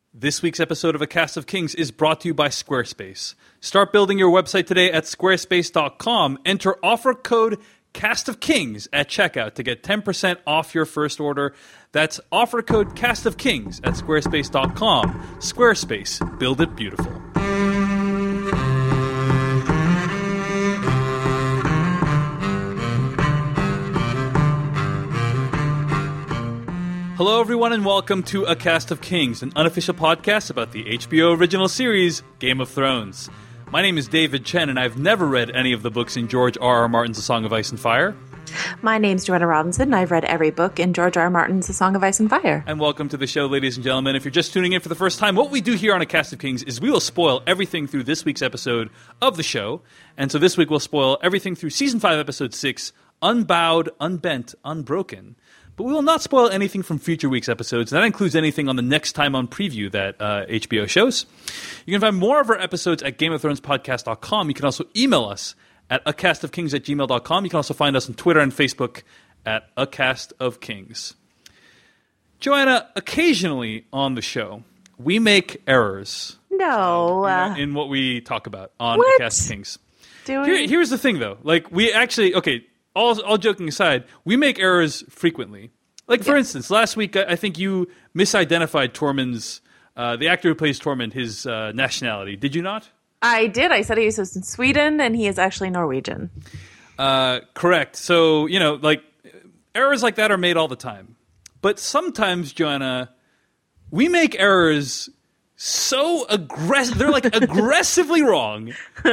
This week's episode of A Cast of Kings is brought to you by Squarespace. Start building your website today at squarespace.com. Enter offer code CASTOFKINGS at checkout to get 10% off your first order. That's offer code CASTOFKINGS at squarespace.com. Squarespace. Build it beautiful. Hello, everyone, and welcome to A Cast of Kings, an unofficial podcast about the HBO original series, Game of Thrones. My name is David Chen, and I've never read any of the books in George R. R. Martin's A Song of Ice and Fire. My name's Joanna Robinson, and I've read every book in George R. R. Martin's A Song of Ice and Fire. And welcome to the show, ladies and gentlemen. If you're just tuning in for the first time, what we do here on A Cast of Kings is we will spoil everything through this week's episode of the show. And so this week we'll spoil everything through Season 5, Episode 6, Unbowed, Unbent, Unbroken. But we will not spoil anything from future week's episodes. That includes anything on the Next Time On preview that HBO shows. You can find more of our episodes at GameOfThronesPodcast.com. You can also email us at acastofkings@gmail.com. You can also find us on Twitter and Facebook at acastofkings. Joanna, occasionally on the show, we make errors. No. In what we talk about on What? A Cast of Kings. Here's the thing, though. Like, we actually, okay, all joking aside, we make errors frequently. Like, for instance, last week, I think you misidentified Tormund's, the actor who plays Tormund, his nationality. Did you not? I did. I said he was in Sweden, and he is actually Norwegian. Correct. So, you know, like, errors like that are made all the time. But sometimes, Joanna, we make errors so aggressive, they're like aggressively wrong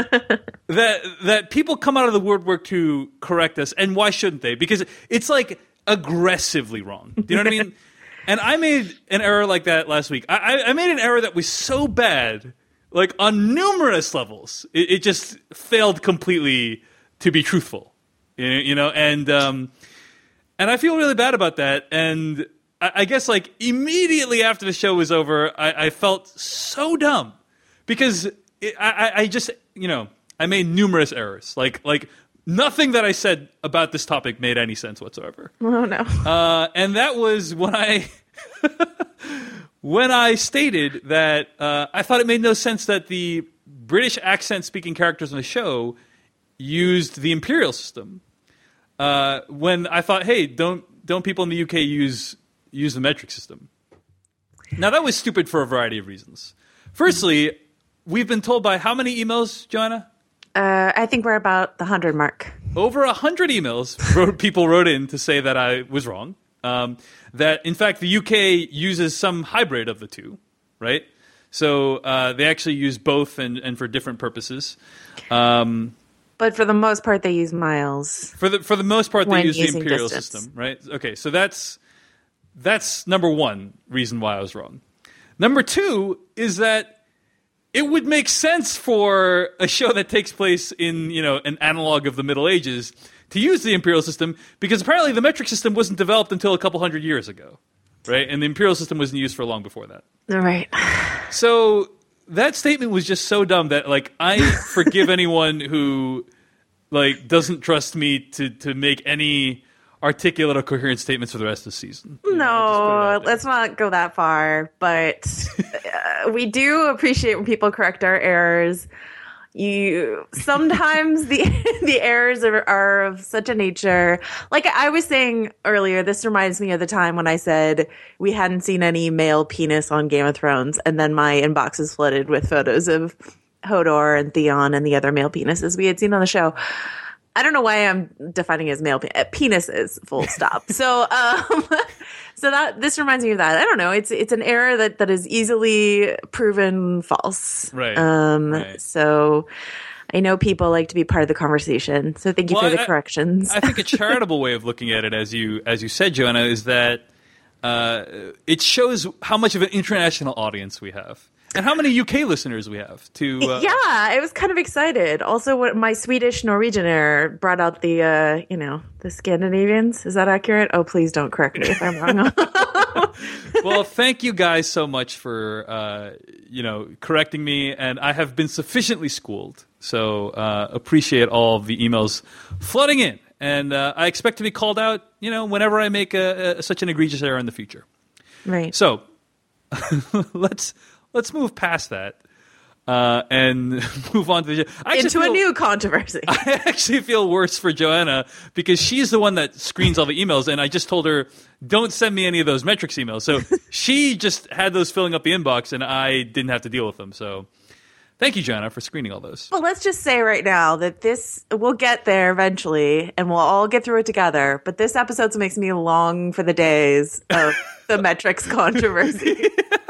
that people come out of the woodwork to correct us. And why shouldn't they? Because it's like aggressively wrong. Do you know what I mean? And I made an error like that last week. I made an error that was so bad, like on numerous levels, it just failed completely to be truthful. You know, and I feel really bad about that. And I guess, like, immediately after the show was over, I felt so dumb because I just, you know, I made numerous errors. Like nothing that I said about this topic made any sense whatsoever. Oh, no. And that was when I stated that I thought it made no sense that the British accent-speaking characters on the show used the imperial system. When I thought, hey, don't people in the UK use the metric system? Now, that was stupid for a variety of reasons. Firstly, we've been told by how many emails, Joanna? I think we're about the 100 mark. Over 100 emails people wrote in to say that I was wrong. That, in fact, the UK uses some hybrid of the two, right? So they actually use both and for different purposes. But for the most part, they use miles. For the most part, they use the using imperial distance. system, right? Okay, so that's number one reason why I was wrong. Number two is that it would make sense for a show that takes place in, you know, an analog of the Middle Ages to use the imperial system because apparently the metric system wasn't developed until a couple hundred years ago, right? And the imperial system wasn't used for long before that. Right. So that statement was just so dumb that, like, I forgive anyone who, like, doesn't trust me to make any articulate or coherent statements for the rest of the season. No, let's not go that far. But we do appreciate when people correct our errors. Sometimes the errors are of such a nature. Like I was saying earlier, this reminds me of the time when I said we hadn't seen any male penis on Game of Thrones, and then my inbox is flooded with photos of Hodor and Theon and the other male penises we had seen on the show. I don't know why I'm defining as male penises, full stop. So that this reminds me of that. I don't know. It's an error that is easily proven false. Right. Right. So I know people like to be part of the conversation. So thank you for the corrections. I think a charitable way of looking at it, as you said, Joanna, is that it shows how much of an international audience we have. And how many UK listeners we have to? Yeah, I was kind of excited. Also, what my Swedish Norwegian error brought out the Scandinavians. Is that accurate? Oh, please don't correct me if I'm wrong. Well, thank you guys so much for correcting me, and I have been sufficiently schooled. So appreciate all of the emails flooding in, and I expect to be called out, whenever I make such an egregious error in the future. Right. So let's move past that and move on to the into a new controversy. I actually feel worse for Joanna because she's the one that screens all the emails, and I just told her, don't send me any of those metrics emails. So she just had those filling up the inbox, and I didn't have to deal with them. So thank you, Joanna, for screening all those. Well, let's just say right now that we'll get there eventually, and we'll all get through it together. But this episode makes me long for the days of the metrics controversy.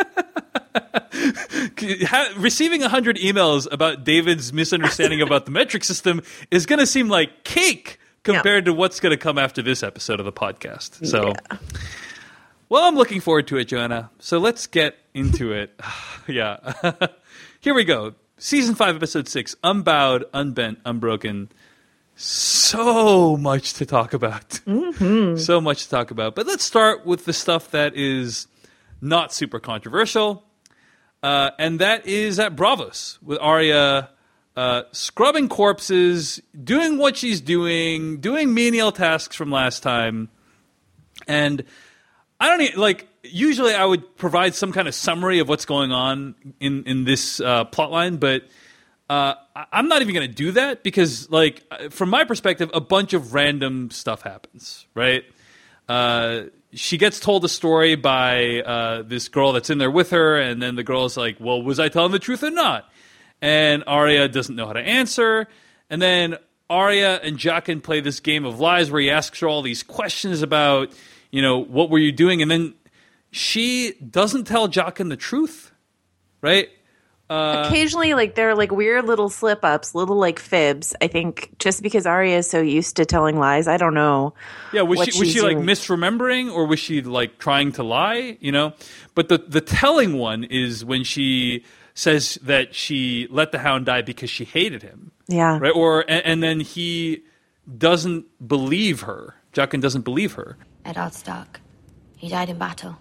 Receiving 100 emails about David's misunderstanding about the metric system is going to seem like cake compared to what's going to come after this episode of the podcast. So, well, I'm looking forward to it, Joanna. So let's get into it. Yeah. Here we go. Season 5, Episode 6, Unbowed, Unbent, Unbroken. So much to talk about. Mm-hmm. So much to talk about. But let's start with the stuff that is not super controversial. And that is at Braavos with Arya scrubbing corpses, doing what she's doing menial tasks from last time. And I don't even, usually I would provide some kind of summary of what's going on in this plot line, but I'm not even going to do that because, from my perspective, a bunch of random stuff happens, right? She gets told a story by this girl that's in there with her, and then the girl's like, well, was I telling the truth or not? And Arya doesn't know how to answer. And then Arya and Jaqen play this game of lies where he asks her all these questions about, what were you doing? And then she doesn't tell Jaqen the truth, right? Occasionally, there are weird little slip-ups, little fibs. I think just because Arya is so used to telling lies, I don't know. Yeah, was she misremembering, or was she trying to lie? But the telling one is when she says that she let the Hound die because she hated him. Yeah, right. And then he doesn't believe her. Jaqen doesn't believe her. Eddard Stark, he died in battle.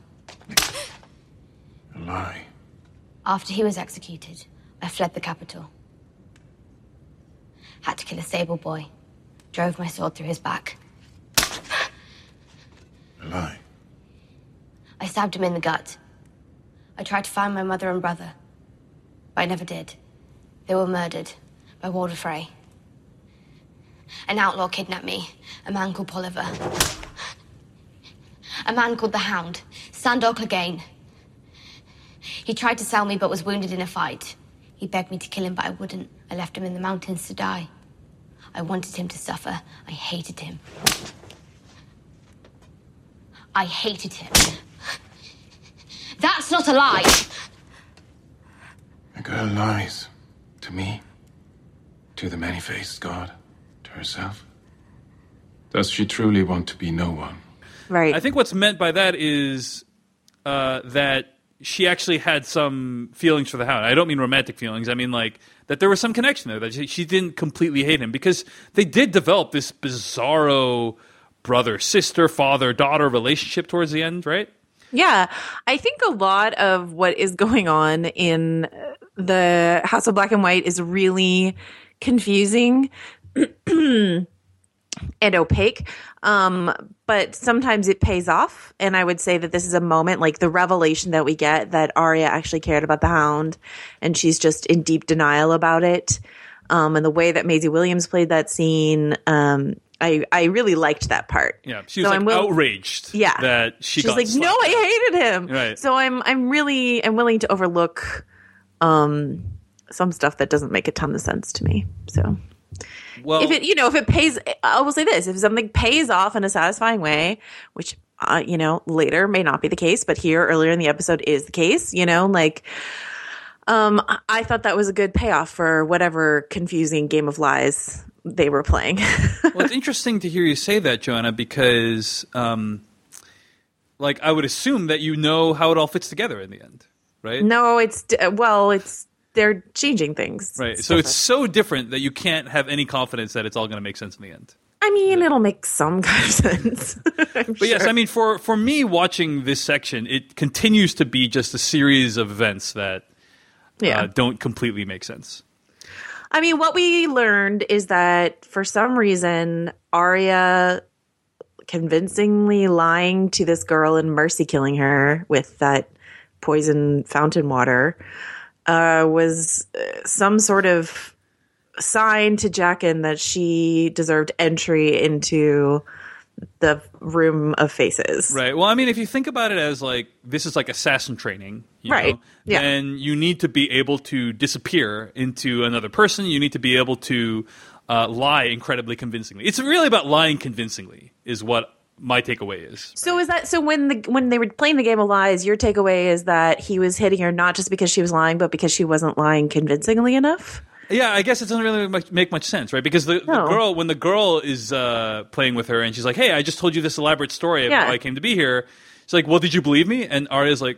A lie. After he was executed, I fled the capital. Had to kill a stable boy. Drove my sword through his back. A lie. I stabbed him in the gut. I tried to find my mother and brother, but I never did. They were murdered by Walder Frey. An outlaw kidnapped me, a man called Polliver. A man called the Hound, Sandor Clegane. He tried to sell me but was wounded in a fight. He begged me to kill him, but I wouldn't. I left him in the mountains to die. I wanted him to suffer. I hated him. I hated him. That's not a lie! A girl lies. To me. To the many-faced god. To herself. Does she truly want to be no one? Right. I think what's meant by that is that she actually had some feelings for the Hound. I don't mean romantic feelings. I mean, that there was some connection there, that she didn't completely hate him, because they did develop this bizarro brother, sister, father, daughter relationship towards the end, right? Yeah. I think a lot of what is going on in the House of Black and White is really confusing and opaque. But sometimes it pays off. And I would say that this is a moment, the revelation that we get that Arya actually cared about the Hound and she's just in deep denial about it. And the way that Maisie Williams played that scene, I really liked that part. Yeah. She was outraged that she's got like, no, I hated him. Right. So I'm willing to overlook, some stuff that doesn't make a ton of sense to me. So. Well, if it pays, I will say this: if something pays off in a satisfying way, which later may not be the case, but here earlier in the episode is the case. I thought that was a good payoff for whatever confusing game of lies they were playing. Well, it's interesting to hear you say that, Joanna, because I would assume that how it all fits together in the end, right? No, they're changing things. Right. So it's so different that you can't have any confidence that it's all going to make sense in the end. I mean, it'll make some kind of sense. But sure. Yes, I mean, for me watching this section, it continues to be just a series of events that don't completely make sense. I mean, what we learned is that for some reason, Arya convincingly lying to this girl and mercy killing her with that poison fountain water was some sort of sign to Jaqen that she deserved entry into the room of faces. Right. Well, I mean, if you think about it as like this is like assassin training, Right. Yeah. And you need to be able to disappear into another person. You need to be able to lie incredibly convincingly. It's really about lying convincingly, is what my takeaway is. So is that so when they were playing the game of lies, your takeaway is that he was hitting her not just because she was lying, but because she wasn't lying convincingly enough? Yeah, I guess it doesn't really make much sense, right? Because the girl, when the girl is playing with her and she's like, "Hey, I just told you this elaborate story of how I came to be here," she's like, "Well, did you believe me?" And Arya's like,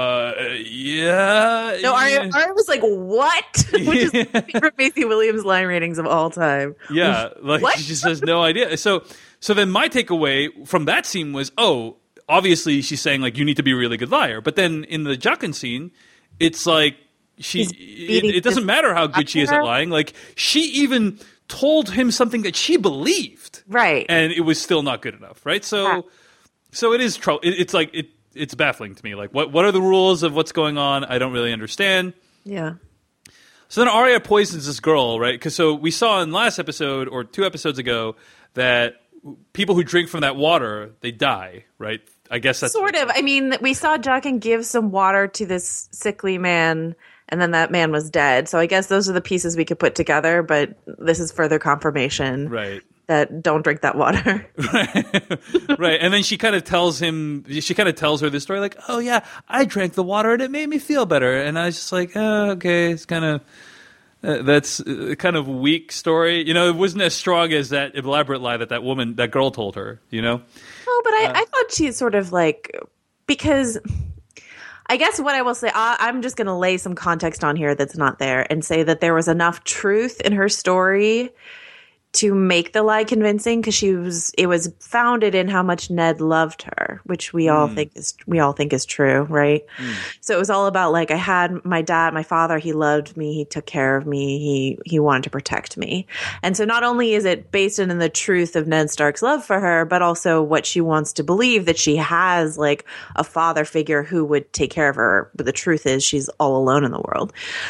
yeah. No, Arya was like, "What?" Which is my favorite Maisie Williams line ratings of all time. Yeah, like What? she just has no idea. So then my takeaway from that scene was, oh, obviously she's saying like you need to be a really good liar. But then in the Jaqen scene, it's like it doesn't matter how good she is at lying. Like she even told him something that she believed, Right? and it was still not good enough, right? So it is trouble. It's like it's baffling to me. Like what are the rules of what's going on? I don't really understand. Yeah. So then Arya poisons this girl, right? Because so we saw in last episode or 2 episodes ago that people who drink from that water, they die, right? I guess that's Sort of. I mean, we saw Jaqen give some water to this sickly man, and then that man was dead. So I guess those are the pieces we could put together, but this is further confirmation right. that don't drink that water. Right. And then she kind of tells her this story like, oh yeah, I drank the water and it made me feel better. And I was just like, oh, okay, it's kind of, that's kind of weak story. You know, it wasn't as strong as that elaborate lie that girl told her, you know? Oh, but I thought she sort of like, because I guess what I will say, I'm just going to lay some context on here that's not there and say that there was enough truth in her story to make the lie convincing, because it was founded in how much Ned loved her, which we all think is true, right? So it was all about like, I had my dad, my father, he loved me, he took care of me, he wanted to protect me. And so not only is it based in the truth of Ned Stark's love for her, but also what she wants to believe, that she has like a father figure who would take care of her. But the truth is she's all alone in the world.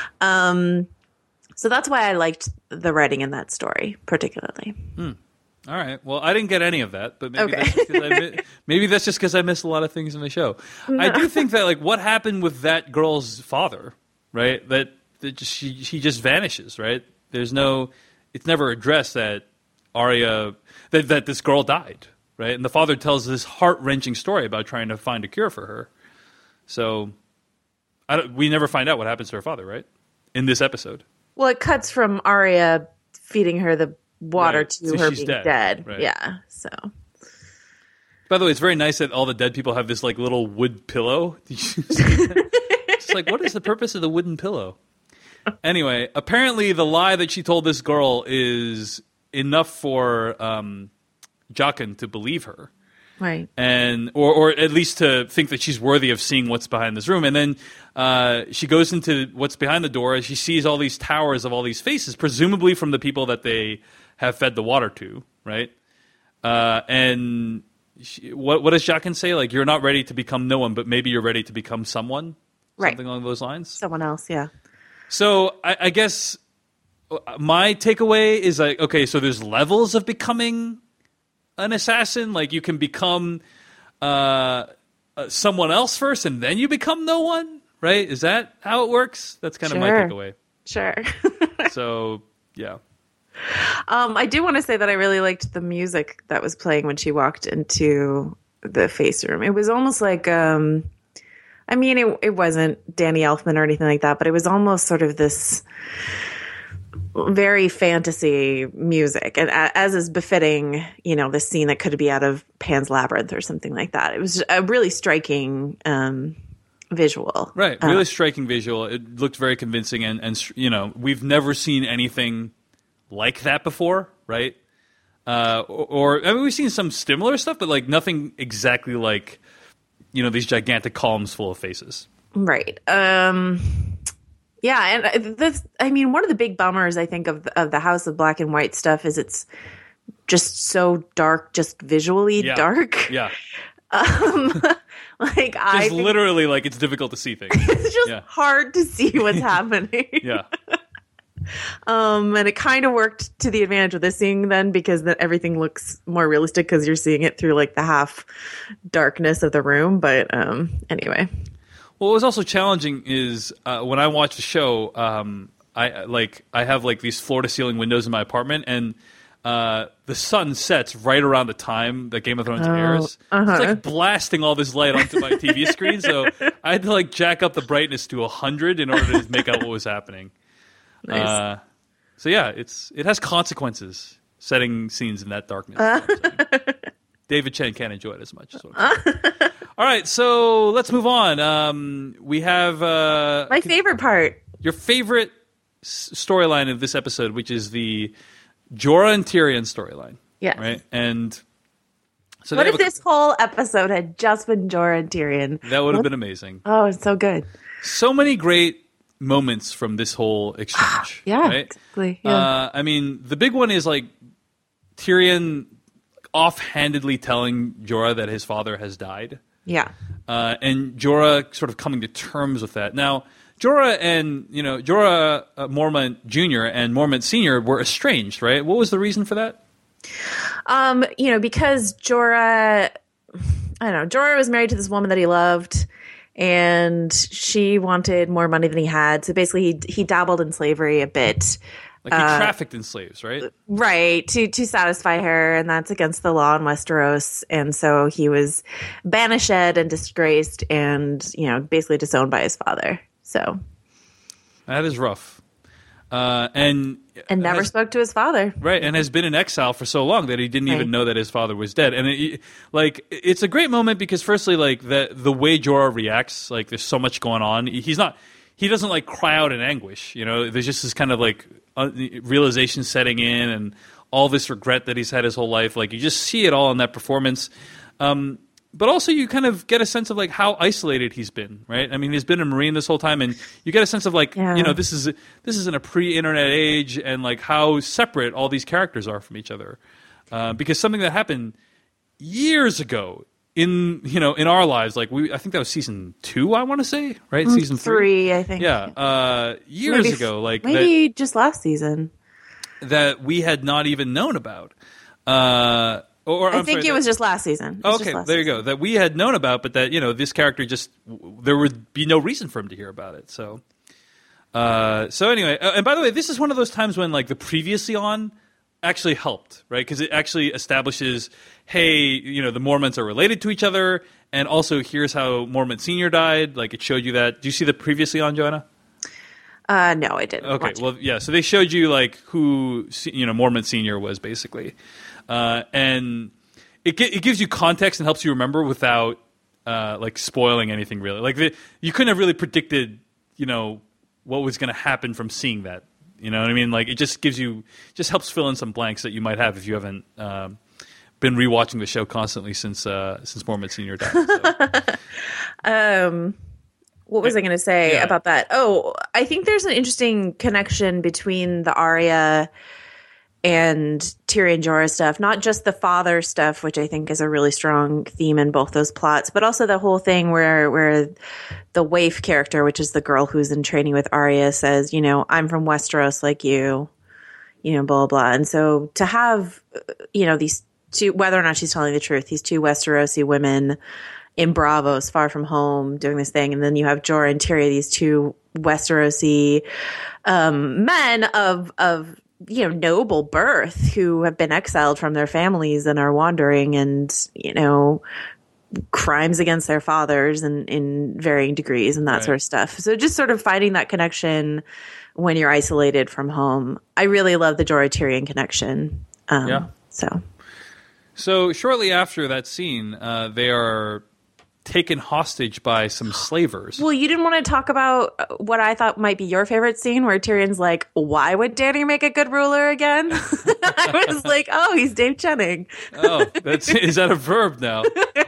So that's why I liked the writing in that story particularly. All right. Well, I didn't get any of that, but maybe Okay. that's just because I missed a lot of things in the show. No. I do think that like what happened with that girl's father, right? That she just vanishes, right? It's never addressed that Arya that this girl died, right? And the father tells this heart-wrenching story about trying to find a cure for her. So we never find out what happens to her father, right? In this episode. Well, it cuts from Arya feeding her the water to so her she's being dead. dead. Right. Yeah. So. By the way, it's very nice that all the dead people have this like little wood pillow. It's like, what is the purpose of the wooden pillow? Anyway, apparently the lie that she told this girl is enough for Jaqen to believe her. Right. And or at least to think that she's worthy of seeing what's behind this room. And then she goes into what's behind the door and she sees all these towers of all these faces, presumably from the people that they have fed the water to, right? And what does Jaqen say? Like, you're not ready to become no one, but maybe you're ready to become someone? Right. Something along those lines? Someone else, yeah. So I guess my takeaway is like, okay, so there's levels of becoming an assassin. Like you can become someone else first and then you become no one, right? Is that how it works? That's kind of my takeaway. Sure. So, yeah. I do want to say that I really liked the music that was playing when she walked into the face room. It was almost like, I mean, it wasn't Danny Elfman or anything like that, but it was almost sort of this very fantasy music, and as is befitting, you know, this scene that could be out of Pan's Labyrinth or something like that. It was a really striking visual. Right, really striking visual. It looked very convincing, and you know, we've never seen anything like that before, right? Or I mean, we've seen some similar stuff, but like nothing exactly like, you know, these gigantic columns full of faces. Right. Yeah, and this, I mean, one of the big bummers, I think, of the House of Black and White stuff is it's just so dark, just visually dark. Yeah. Like I Just think literally, like, it's difficult to see things. it's just Yeah. hard to see what's happening. Yeah. And it kind of worked to the advantage of this scene then because then everything looks more realistic because you're seeing it through like the half darkness of the room. But anyway. Well, what was also challenging is when I watch the show, I have like these floor to ceiling windows in my apartment, and the sun sets right around the time that Game of Thrones airs. It's like blasting all this light onto my TV screen, so I had to like jack up the brightness to 100 in order to make out what was happening. Nice. So yeah, it has consequences setting scenes in that darkness. David Chen can't enjoy it as much. All right, so let's move on. We have My favorite part. your favorite storyline of this episode, which is the Jorah and Tyrion storyline. Yes. Right? And so What if this whole episode had just been Jorah and Tyrion? that would have been amazing. Oh, it's so good. So many great moments from this whole exchange. Yeah, right? exactly. Yeah. I mean, the big one is like Tyrion offhandedly telling Jorah that his father has died. Yeah. And Jorah sort of coming to terms with that. Now, Jorah Mormont Jr. and Mormont Sr. were estranged, right? What was the reason for that? Because Jorah was married to this woman that he loved, and she wanted more money than he had. So basically, he dabbled in slavery a bit. Like he trafficked in slaves, right? Right, to satisfy her, and that's against the law in Westeros. And so he was banished and disgraced and, basically disowned by his father. So That is rough. And never spoke to his father. Right, and has been in exile for so long that he didn't even know that his father was dead. And it's a great moment because, firstly, like the way Jorah reacts, like there's so much going on. He doesn't like cry out in anguish. There's just this kind of like realization setting in, and all this regret that he's had his whole life. Like you just see it all in that performance. But also you kind of get a sense of like how isolated he's been, right? I mean, he's been a Marine this whole time, and you get a sense of like, this is in a pre-internet age, and like how separate all these characters are from each other. Because something that happened years ago in our lives, like I think that was season 2, I want to say, right? Season 3, I think. Yeah, years ago, like maybe just last season that we had not even known about. I think it was just last season. Okay, there you go. That we had known about, but that this character there would be no reason for him to hear about it. So anyway, and by the way, this is one of those times when like the previously on actually helped, right? Because it actually establishes, hey, the Mormonts are related to each other, and also here's how Mormont Senior died. Like it showed you that. Do you see the previously on, Joanna? No, I didn't. Okay, well, yeah. So they showed you like who Mormont Senior was basically. And it gives you context and helps you remember without like spoiling anything really. Like you couldn't have really predicted, what was going to happen from seeing that. You know what I mean? Like it just helps fill in some blanks that you might have if you haven't been rewatching the show constantly since Mormont Senior died. So. What was I going to say about that? Oh, I think there's an interesting connection between the Arya and Tyrion Jorah stuff, not just the father stuff, which I think is a really strong theme in both those plots, but also the whole thing where the waif character, which is the girl who's in training with Arya, says, I'm from Westeros like you, blah, blah. And so to have, these two, whether or not she's telling the truth, these two Westerosi women in Braavos, far from home, doing this thing. And then you have Jorah and Tyrion, these two Westerosi men of noble birth who have been exiled from their families and are wandering, and crimes against their fathers and in varying degrees and that sort of stuff. So just sort of finding that connection when you're isolated from home. I really love the Jorah Tyrion connection. So shortly after that scene, they are taken hostage by some slavers. Well, you didn't want to talk about what I thought might be your favorite scene, where Tyrion's like, why would Dany make a good ruler again? I was like, oh, he's Dave Chenning. Oh, is that a verb now?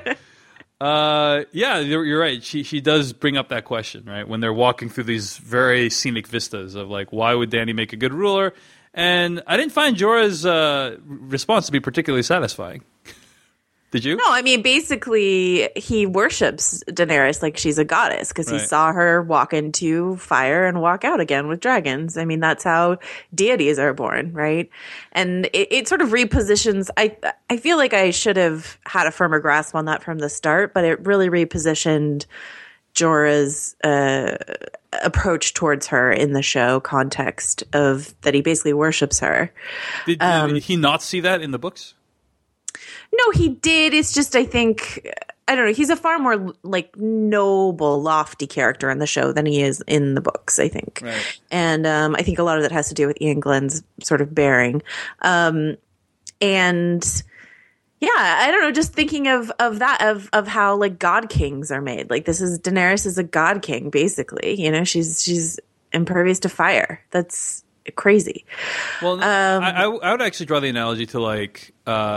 Yeah, you're right. She does bring up that question, right? When they're walking through these very scenic vistas of like, why would Dany make a good ruler? And I didn't find Jorah's response to be particularly satisfying. Did you? No, I mean, basically, he worships Daenerys like she's a goddess because he Right. saw her walk into fire and walk out again with dragons. I mean, that's how deities are born, right? And it sort of repositions. I feel like I should have had a firmer grasp on that from the start, but it really repositioned Jorah's approach towards her in the show context of that he basically worships her. Did he not see that in the books? No, he did. It's just, I think, I don't know. He's a far more like noble, lofty character in the show than he is in the books, I think. Right. And I think a lot of that has to do with Ian Glenn's sort of bearing. And yeah, I don't know. Just thinking of that, of how like god kings are made. Like Daenerys is a god king, basically. You know, she's impervious to fire. That's crazy. Well, I would actually draw the analogy to like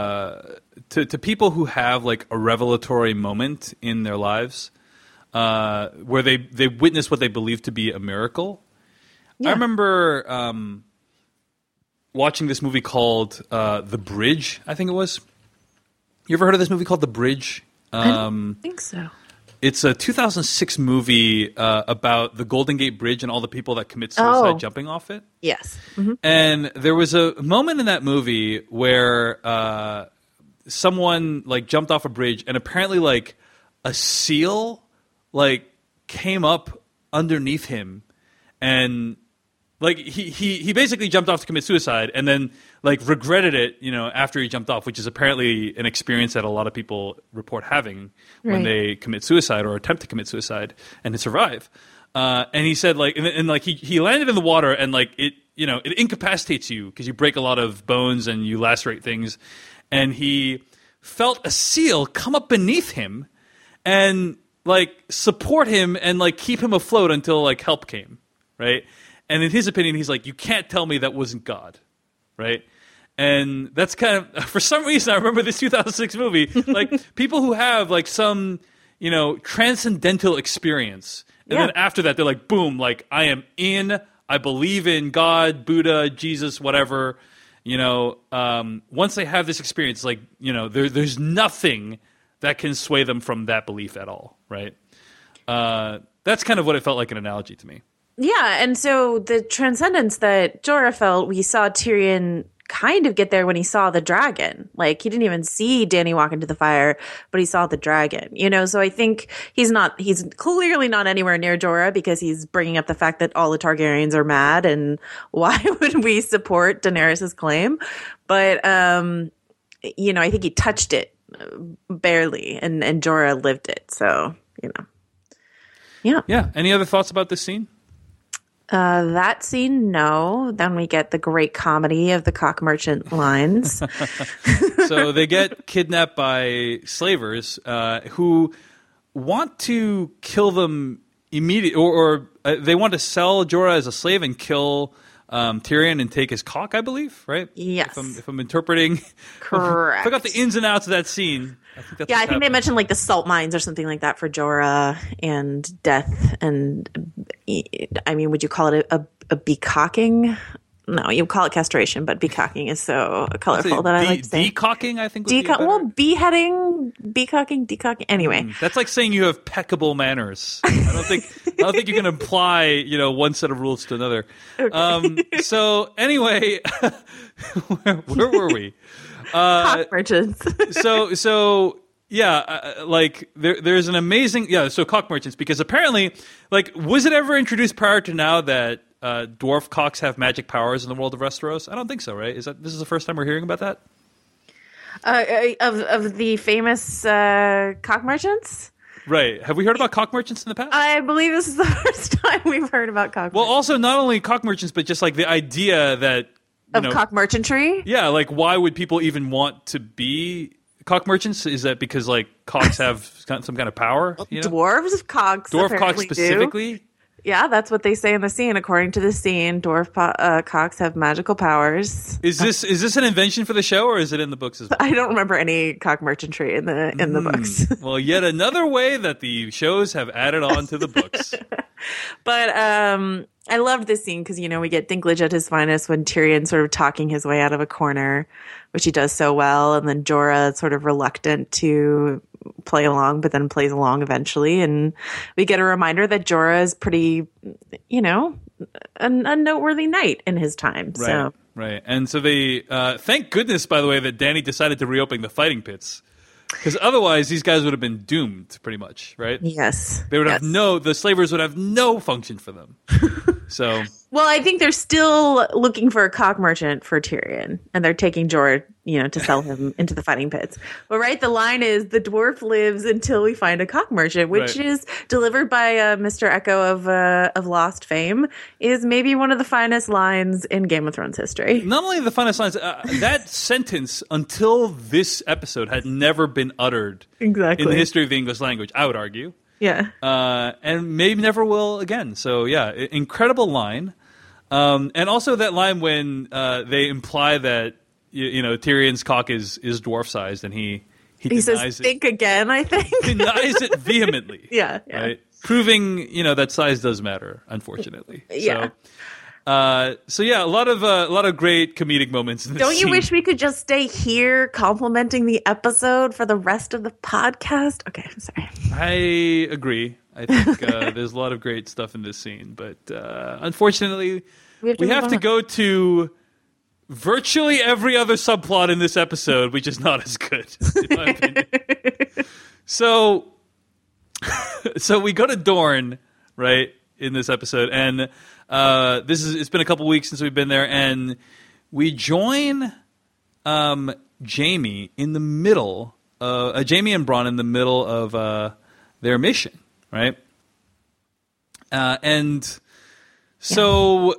to people who have like a revelatory moment in their lives where they witness what they believe to be a miracle. Yeah. I remember watching this movie called The Bridge, I think it was. You ever heard of this movie called The Bridge? I don't think so. It's a 2006 movie about the Golden Gate Bridge and all the people that commit suicide jumping off it. Yes. Mm-hmm. And there was a moment in that movie where someone like jumped off a bridge, and apparently like a seal like came up underneath him, and like he basically jumped off to commit suicide, and then like regretted it, you know, after he jumped off, which is apparently an experience that a lot of people report having when Right. they commit suicide or attempt to commit suicide and to survive. And he said like, and like he landed in the water, and like it, you know, it incapacitates you because you break a lot of bones and you lacerate things. And he felt a seal come up beneath him and like support him and like keep him afloat until like help came, right? And in his opinion, he's like, you can't tell me that wasn't God, right? And that's kind of, for some reason, I remember this 2006 movie, like people who have like some, you know, transcendental experience. And Yeah. then after that, they're like, boom, like I am in, I believe in God, Buddha, Jesus, whatever. You know, once they have this experience, like, you know, there's nothing that can sway them from that belief at all, right? That's kind of what it felt like an analogy to me. Yeah, and so the transcendence that Jorah felt, we saw Tyrion kind of get there when he saw the dragon. Like, he didn't even see Dany walk into the fire, but he saw the dragon, you know? So I think he's clearly not anywhere near Jorah because he's bringing up the fact that all the Targaryens are mad, and why would we support Daenerys' claim? But, you know, I think he touched it barely, and Jorah lived it. So, you know. Yeah. Yeah. Any other thoughts about this scene? That scene, no. Then we get the great comedy of the cock merchant lines. So they get kidnapped by slavers who want to kill them immediately, or they want to sell Jorah as a slave and kill Tyrion and take his cock, I believe, right? Yes. If I'm interpreting Correct. I forgot the ins and outs of that scene. I think that's Yeah, I what's think they happening. mentioned like the salt mines or something like that for Jorah and death. And I mean, would you call it a becocking? No, you call it castration, but becocking is so colorful that I like to say. Decocking, I think. Would be better. Well, beheading, becocking, decocking. Anyway, That's like saying you have peccable manners. I don't think you can apply, you know, one set of rules to another. So anyway, where were we? cock merchants. So yeah, like there's an amazing so cock merchants, because apparently, like, was it ever introduced prior to now that dwarf cocks have magic powers in the world of Westeros? I don't think so, right? This is the first time we're hearing about that? Of the famous cock merchants? Right. Have we heard about cock merchants in the past? I believe this is the first time we've heard about cock Well, merchants. also not only cock merchants, but just like the idea that Of cock merchantry? yeah, like why would people even want to be cock merchants? Is that because like cocks have some kind of power? You know? Dwarves cocks. Dwarf cocks apparently do. specifically. Yeah, that's what they say in the scene. According to the scene, dwarf cocks have magical powers. Is this an invention for the show, or is it in the books as well? I don't remember any cock merchantry in the books. Well, yet another way that the shows have added on to the books. But I loved this scene because, we get Dinklage at his finest when Tyrion's sort of talking his way out of a corner, which he does so well. And then Jorah sort of reluctant to play along, but then plays along eventually. And we get a reminder that Jorah is pretty, a noteworthy knight in his time. Right, So. right. And so they, thank goodness, by the way, that Dany decided to reopen the fighting pits. Because otherwise, these guys would have been doomed, pretty much, right? Yes. They would have the slavers would have no function for them. So. Well, I think they're still looking for a cock merchant for Tyrion, and they're taking Jorah, to sell him into the fighting pits. But the line is the dwarf lives until we find a cock merchant, which is delivered by Mr. Echo of Lost fame, is maybe one of the finest lines in Game of Thrones history. Not only the finest lines, that sentence until this episode had never been uttered in the history of the English language, I would argue. Yeah. And maybe never will again. So, yeah, incredible line. And also that line when they imply that Tyrion's cock is dwarf-sized, and he denies says, it. "Think again." I think denies it vehemently. Yeah. Right, proving that size does matter, unfortunately. Yeah. So yeah, a lot of great comedic moments in this Don't you scene. wish we could just stay here complimenting the episode for the rest of the podcast? Okay, I'm sorry. I agree. I think there's a lot of great stuff in this scene, but unfortunately, we have to go to virtually every other subplot in this episode, which is not as good, in my opinion. So we go to Dorne, right, in this episode, and it's been a couple weeks since we've been there, and we join Jaime in the middle, Jaime and Bronn in the middle of their mission, right? And so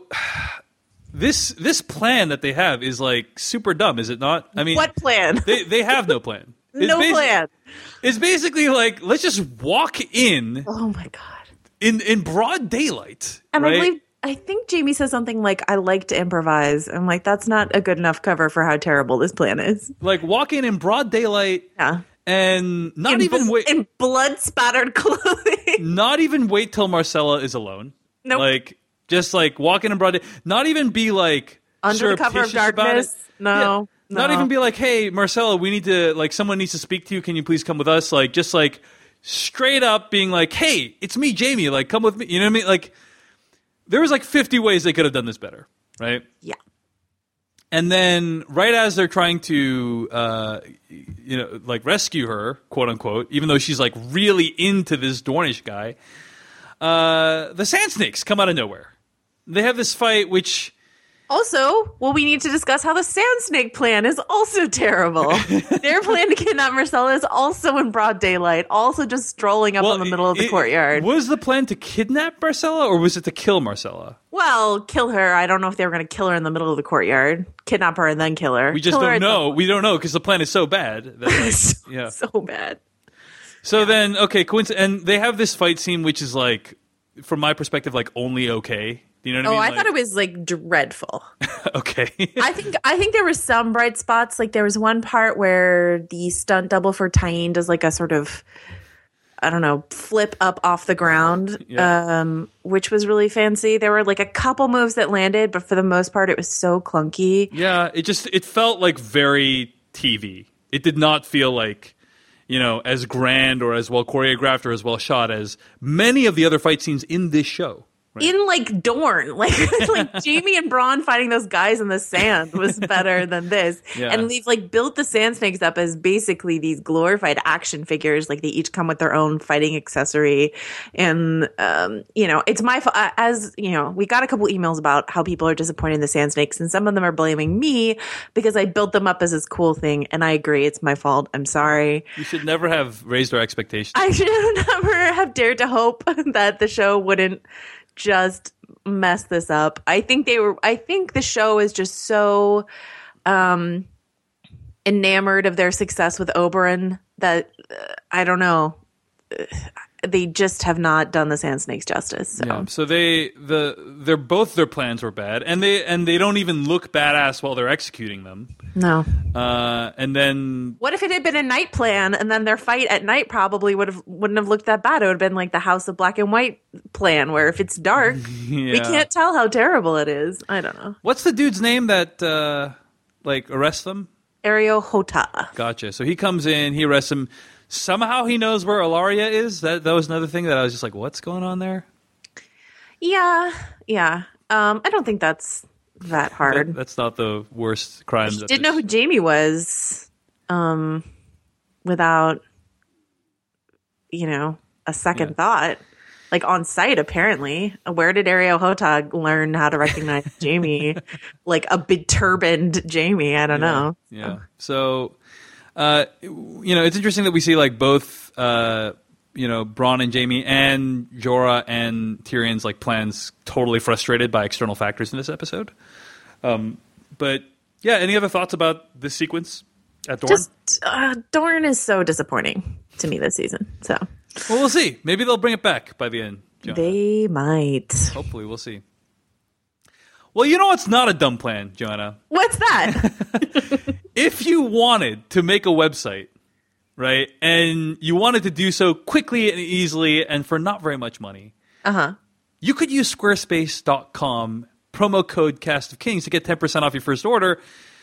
this plan that they have is like super dumb, is it not? I mean, what plan? They have no plan. No plan. It's basically like, let's just walk in. Oh my god! In broad daylight, and right? I think Jaime says something like, "I like to improvise." I'm like, that's not a good enough cover for how terrible this plan is. Like, walk in broad daylight, and not even wait in blood spattered clothing. Not even wait till Myrcella is alone. Nope. Like, just like walk in broad day. Not even be like under the cover of darkness. No. Not even be like, hey, Myrcella, we need to, like, someone needs to speak to you. Can you please come with us? Like, just like straight up being like, hey, it's me, Jaime. Like, come with me. You know what I mean? Like, there was like 50 ways they could have done this better, right? Yeah. And then right as they're trying to, like rescue her, quote unquote, even though she's like really into this Dornish guy, the Sand Snakes come out of nowhere. They have this fight, which... Also, we need to discuss how the Sand Snake plan is also terrible. Their plan to kidnap Myrcella is also in broad daylight, also just strolling up in the middle of the courtyard. Was the plan to kidnap Myrcella, or was it to kill Myrcella? Well, kill her. I don't know if they were going to kill her in the middle of the courtyard. Kidnap her and then kill her. We just don't know. We don't know because the plan is so bad. That, so bad. So then, okay, and they have this fight scene, which is like, from my perspective, like only okay. You know what I mean? I thought it was like dreadful. Okay. I think there were some bright spots. Like there was one part where the stunt double for Tyene does like a sort of, I don't know, flip up off the ground, which was really fancy. There were like a couple moves that landed, but for the most part, it was so clunky. Yeah, it felt like very TV. It did not feel like, as grand or as well choreographed or as well shot as many of the other fight scenes in this show. Right. In like Dorne, like Jaime and Bronn fighting those guys in the sand was better than this. Yeah. And we've like built the Sand Snakes up as basically these glorified action figures. Like they each come with their own fighting accessory. And, it's my fault. As we got a couple emails about how people are disappointed in the Sand Snakes, and some of them are blaming me because I built them up as this cool thing. And I agree, it's my fault. I'm sorry. You should never have raised our expectations. I should never have dared to hope that the show wouldn't just mess this up. I think the show is just so enamored of their success with Oberyn that I don't know. they just have not done the Sand Snakes justice. So. Yeah. So they're both their plans were bad, and they don't even look badass while they're executing them. No. And then What if it had been a night plan, and then their fight at night probably wouldn't have looked that bad? It would have been like the House of Black and White plan, where if it's dark, we can't tell how terrible it is. I don't know. what's the dude's name that arrests them? Ario Hota. Gotcha. So he comes in, he arrests him. Somehow he knows where Ilaria is. That was another thing that I was just like, what's going on there? Yeah. I don't think that's that hard. That's not the worst crime. He didn't know who Jamie was, without, a second thought. Like on site, apparently. Where did Ario Hota learn how to recognize Jamie? Like a big turbaned Jamie. I don't know. Yeah. So, it's interesting that we see like both, Bronn and Jamie and Jorah and Tyrion's like plans totally frustrated by external factors in this episode. But yeah, any other thoughts about this sequence at Dorne? Just Dorne is so disappointing to me this season. So. Well, we'll see. Maybe they'll bring it back by the end. Joanna. They might. Hopefully, we'll see. Well, you know what's not a dumb plan, Joanna? What's that? If you wanted to make a website, right, and you wanted to do so quickly and easily and for not very much money, you could use squarespace.com promo code Cast of Kings to get 10% off your first order.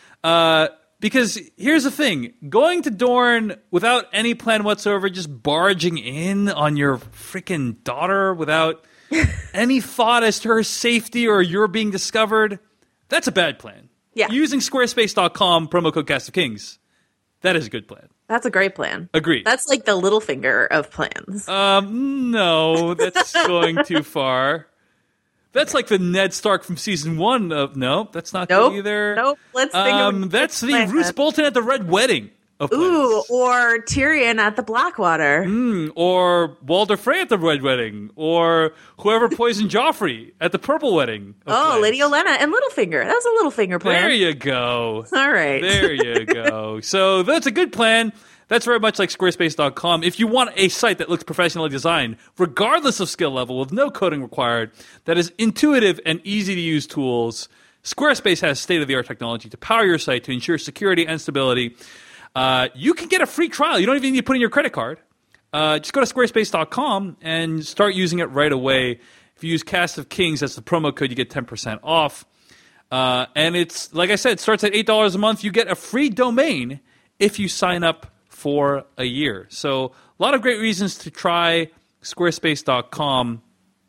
Because here's the thing, going to Dorne without any plan whatsoever, just barging in on your freaking daughter without any thought as to her safety or you're being discovered, that's a bad plan. Yeah. Using squarespace.com, promo code Cast of Kings, that is a good plan. That's a great plan. Agreed. That's like the Littlefinger of plans. No, that's going too far. That's like the Ned Stark from season 1 of... No, that's not good either. Nope. Let's think of that's the Roose Bolton at the Red Wedding of plans. Ooh, or Tyrion at the Blackwater. Or Walder Frey at the Red Wedding. Or whoever poisoned Joffrey at the Purple Wedding. Lady Olenna and Littlefinger. That's a Littlefinger plan. There you go. All right. There you go. So that's a good plan. That's very much like Squarespace.com. If you want a site that looks professionally designed, regardless of skill level, with no coding required, that is intuitive and easy to use tools, Squarespace has state-of-the-art technology to power your site to ensure security and stability. You can get a free trial. You don't even need to put in your credit card. Just go to Squarespace.com and start using it right away. If you use Cast of Kings, that's the promo code, you get 10% off. And it's, like I said, it starts at $8 a month. You get a free domain if you sign up for a year. So a lot of great reasons to try Squarespace.com,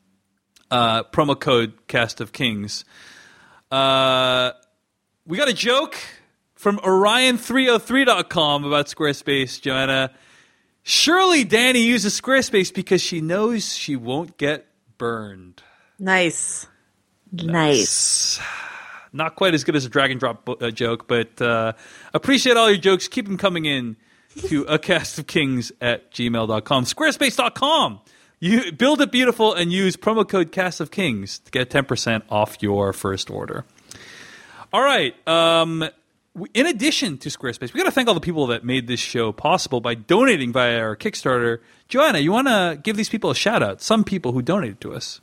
promo code Cast of Kings. We got a joke from Orion303.com about Squarespace, Joanna. Surely Dany uses Squarespace because she knows she won't get burned. Nice. Not quite as good as a drag and drop joke, but appreciate all your jokes. Keep them coming in to acastofkings@gmail.com. Squarespace.com. You build it beautiful and use promo code Cast of Kings to get 10% off your first order. All right. In addition to Squarespace, we got to thank all the people that made this show possible by donating via our Kickstarter. Joanna, you want to give these people a shout out? Some people who donated to us.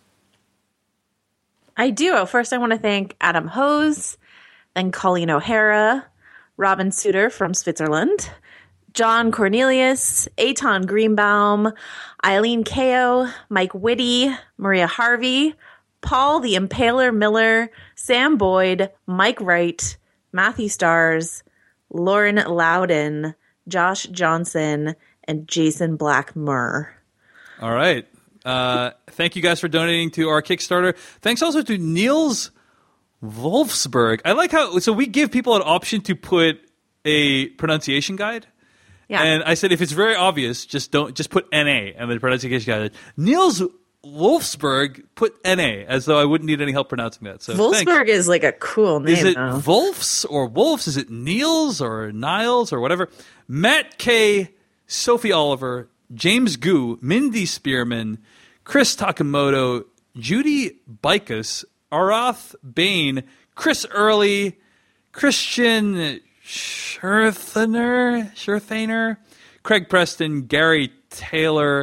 I do. First, I want to thank Adam Hose, then Colleen O'Hara, Robin Suter from Switzerland, John Cornelius, Eitan Greenbaum, Eileen Kao, Mike Whitty, Maria Harvey, Paul the Impaler Miller, Sam Boyd, Mike Wright, Matthew Stars, Lauren Loudon, Josh Johnson, and Jason Blackmur. All right. Thank you guys for donating to our Kickstarter. Thanks also to Niels Wolfsberg. I like how, so we give people an option to put a pronunciation guide. Yeah. And I said, if it's very obvious, just put NA and the pronunciation guide. Niels Wolfsberg put NA as though I wouldn't need any help pronouncing that. So Wolfsberg is like a cool name. Is it though. Wolfs or Wolves? Is it Niels or Niles or whatever? Matt K, Sophie Oliver, James Gu, Mindy Spearman, Chris Takamoto, Judy Bikus, Arath Bain, Chris Early, Christian Scherthaner, Craig Preston, Gary Taylor,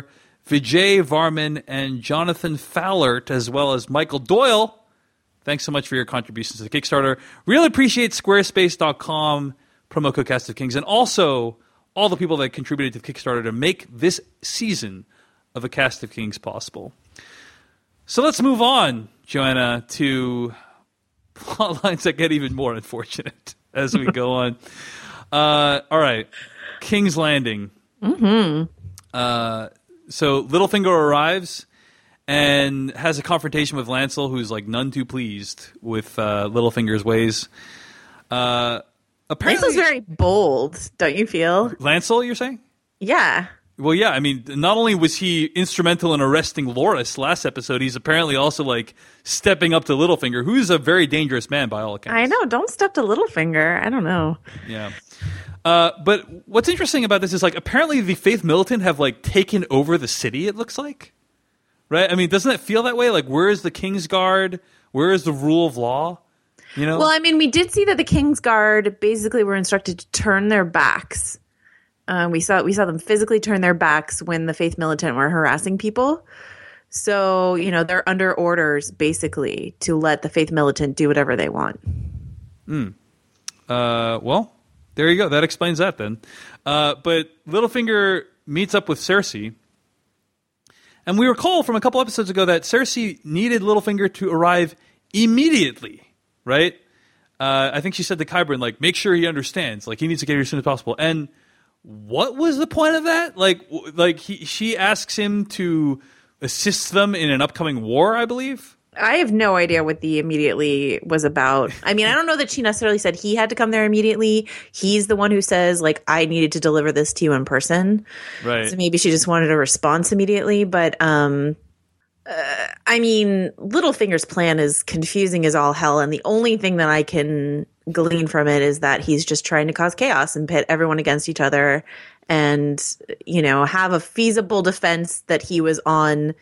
Vijay Varman, and Jonathan Fowlert, as well as Michael Doyle. Thanks so much for your contributions to the Kickstarter. Really appreciate Squarespace.com, promo code Cast of Kings, and also all the people that contributed to the Kickstarter to make this season of A Cast of Kings possible. So let's move on, Joanna, to plot lines that get even more unfortunate as we go on. All right. King's Landing. Mm-hmm. So Littlefinger arrives and has a confrontation with Lancel, who's like none too pleased with Littlefinger's ways. Apparently, Lancel's very bold, don't you feel? Lancel, you're saying? Yeah. Well, yeah. I mean, not only was he instrumental in arresting Loras last episode, he's apparently also like stepping up to Littlefinger, who's a very dangerous man by all accounts. I know. Don't step to Littlefinger. I don't know. Yeah. But what's interesting about this is like apparently the Faith Militant have like taken over the city. It looks like, right? I mean, doesn't it feel that way? Like, where is the Kingsguard? Where is the rule of law? You know? Well, I mean, we did see that the Kingsguard basically were instructed to turn their backs. We saw them physically turn their backs when the Faith Militant were harassing people. So, you know, they're under orders basically to let the Faith Militant do whatever they want. Well, there you go. That explains that then. But Littlefinger meets up with Cersei. And we recall from a couple episodes ago that Cersei needed Littlefinger to arrive immediately, right? I think she said to Qyburn, like, make sure he understands. Like, he needs to get here as soon as possible. And what was the point of that? She asks him to assist them in an upcoming war, I believe. I have no idea what the immediately was about. I mean, I don't know that she necessarily said he had to come there immediately. He's the one who says, like, I needed to deliver this to you in person. Right. So maybe she just wanted a response immediately. But, I mean, Littlefinger's plan is confusing as all hell. And the only thing that I can glean from it is that he's just trying to cause chaos and pit everyone against each other and, you know, have a feasible defense that he was on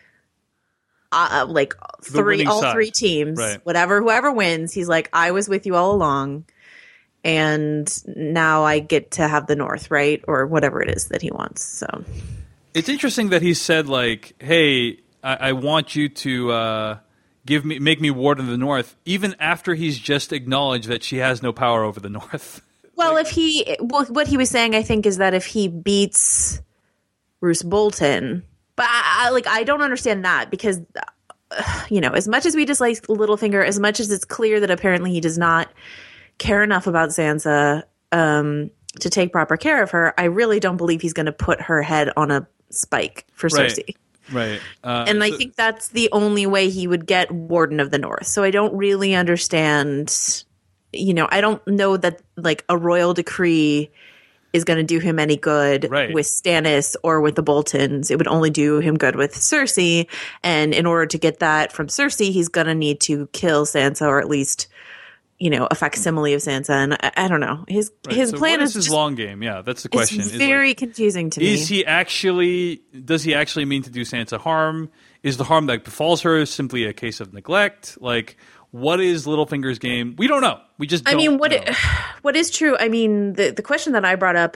all three teams, right. Whoever wins, he's like, I was with you all along, and now I get to have the North, right? Or whatever it is that he wants. So it's interesting that he said, like, hey, I want you to make me ward of the North, even after he's just acknowledged that she has no power over the North. Well, what he was saying, I think, is that if he beats Roose Bolton. But I don't understand that because, you know, as much as we dislike Littlefinger, as much as it's clear that apparently he does not care enough about Sansa to take proper care of her, I really don't believe he's going to put her head on a spike for Cersei. Right. And I think that's the only way he would get Warden of the North. So I don't really understand, you know, I don't know that like a royal decree is going to do him any good with Stannis or with the Boltons. It would only do him good with Cersei. And in order to get that from Cersei, he's going to need to kill Sansa, or at least, you know, a facsimile of Sansa. And I don't know. His plan is his long game. Yeah, that's the question. It's very confusing to me. Does he actually mean to do Sansa harm? Is the harm that befalls her simply a case of neglect? Like, what is Littlefinger's game? We don't know. We just don't know. What is true, I mean, the question that I brought up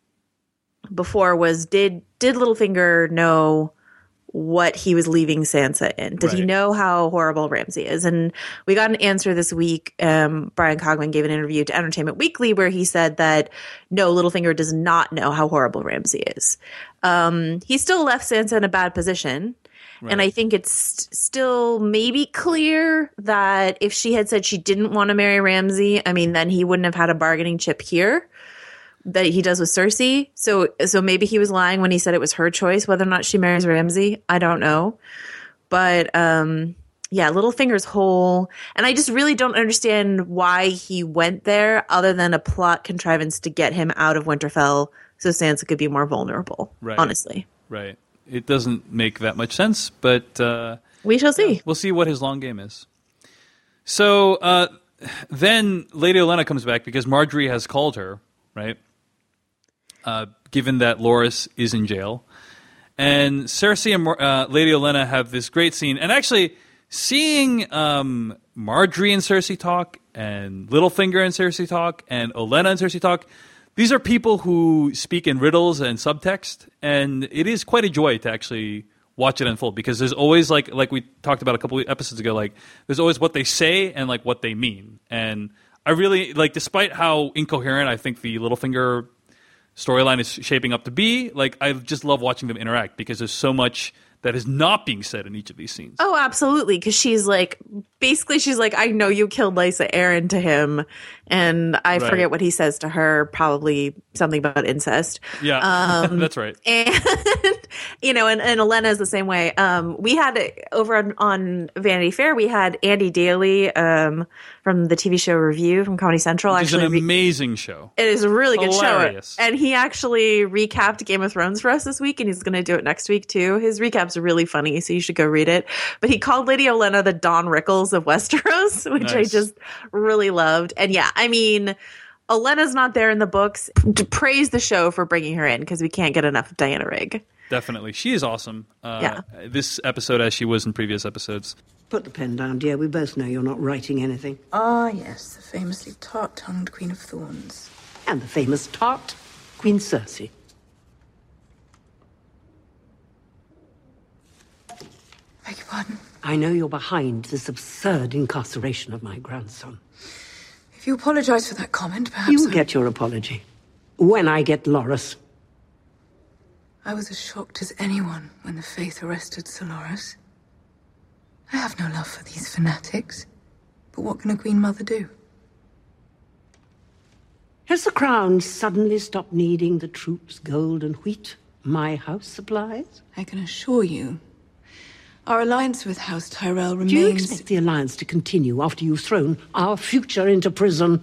before was, did Littlefinger know what he was leaving Sansa in? Did he know how horrible Ramsay is? And we got an answer this week. Brian Cogman gave an interview to Entertainment Weekly where he said that, no, Littlefinger does not know how horrible Ramsay is. He still left Sansa in a bad position. Right. And I think it's still maybe clear that if she had said she didn't want to marry Ramsay, I mean, then he wouldn't have had a bargaining chip here that he does with Cersei. So maybe he was lying when he said it was her choice whether or not she marries Ramsay. I don't know. But yeah, Littlefinger's whole, and I just really don't understand why he went there other than a plot contrivance to get him out of Winterfell so Sansa could be more vulnerable, honestly. Right. It doesn't make that much sense, but we shall see. We'll see what his long game is. So then Lady Olenna comes back because Marjorie has called her, right? Given that Loras is in jail. And Cersei and Lady Olenna have this great scene. And actually, seeing Marjorie and Cersei talk, and Littlefinger and Cersei talk, and Olenna and Cersei talk, these are people who speak in riddles and subtext, and it is quite a joy to actually watch it unfold, because there's always like we talked about a couple of episodes ago, like there's always what they say and like what they mean. And I really like, despite how incoherent I think the Littlefinger storyline is shaping up to be, like I just love watching them interact, because there's so much that is not being said in each of these scenes. Oh, absolutely. Because she's like, I know you killed Lysa Arryn to him. And I forget what he says to her, probably something about incest. Yeah, that's right. And, and Olenna is the same way. We had over on Vanity Fair, we had Andy Daly from the TV show Review from Comedy Central. It's an amazing show. It is a really good Hilarious. show. And he actually recapped Game of Thrones for us this week, and he's going to do it next week too. His recap's really funny, so you should go read it. But he called Lady Olenna the Don Rickles of Westeros, which I just really loved. And yeah, I mean, Olenna's not there in the books. To praise the show for bringing her in, because we can't get enough of Diana Rigg. Definitely. She is awesome. Yeah. This episode, as she was in previous episodes. Put the pen down, dear. We both know you're not writing anything. Ah, yes, the famously tart-tongued Queen of Thorns. And the famous tart, Queen Cersei. Beg your pardon? I know you're behind this absurd incarceration of my grandson. If you apologise for that comment, perhaps You'll get your apology. When I get Loras. I was as shocked as anyone when the Faith arrested Sir Loras. I have no love for these fanatics. But what can a Queen Mother do? Has the Crown suddenly stopped needing the troops' gold and wheat my house supplies? I can assure you, our alliance with House Tyrell remains... Do you expect the alliance to continue after you've thrown our future into prison?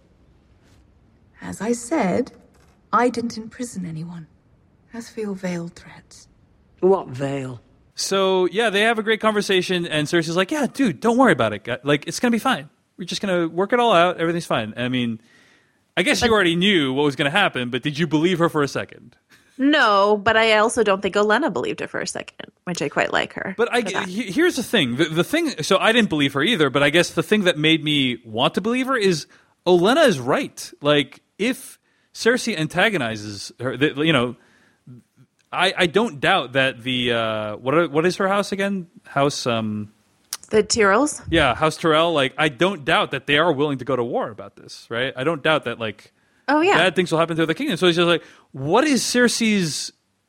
As I said, I didn't imprison anyone. As for your veiled threats... What veil? So, yeah, they have a great conversation, and Cersei's like, yeah, dude, don't worry about it. Like, it's going to be fine. We're just going to work it all out. Everything's fine. I mean, I guess you already knew what was going to happen, but did you believe her for a second? No, but I also don't think Olenna believed it for a second, which I quite like her. But here's the thing. The thing, so I didn't believe her either, but I guess the thing that made me want to believe her is Olenna is right. Like, if Cersei antagonizes her, I don't doubt that the what is her house again? House the Tyrells? Yeah, House Tyrell. Like, I don't doubt that they are willing to go to war about this, right? I don't doubt that, like, oh yeah, bad things will happen to the kingdom. So it's just like, what is Cersei's?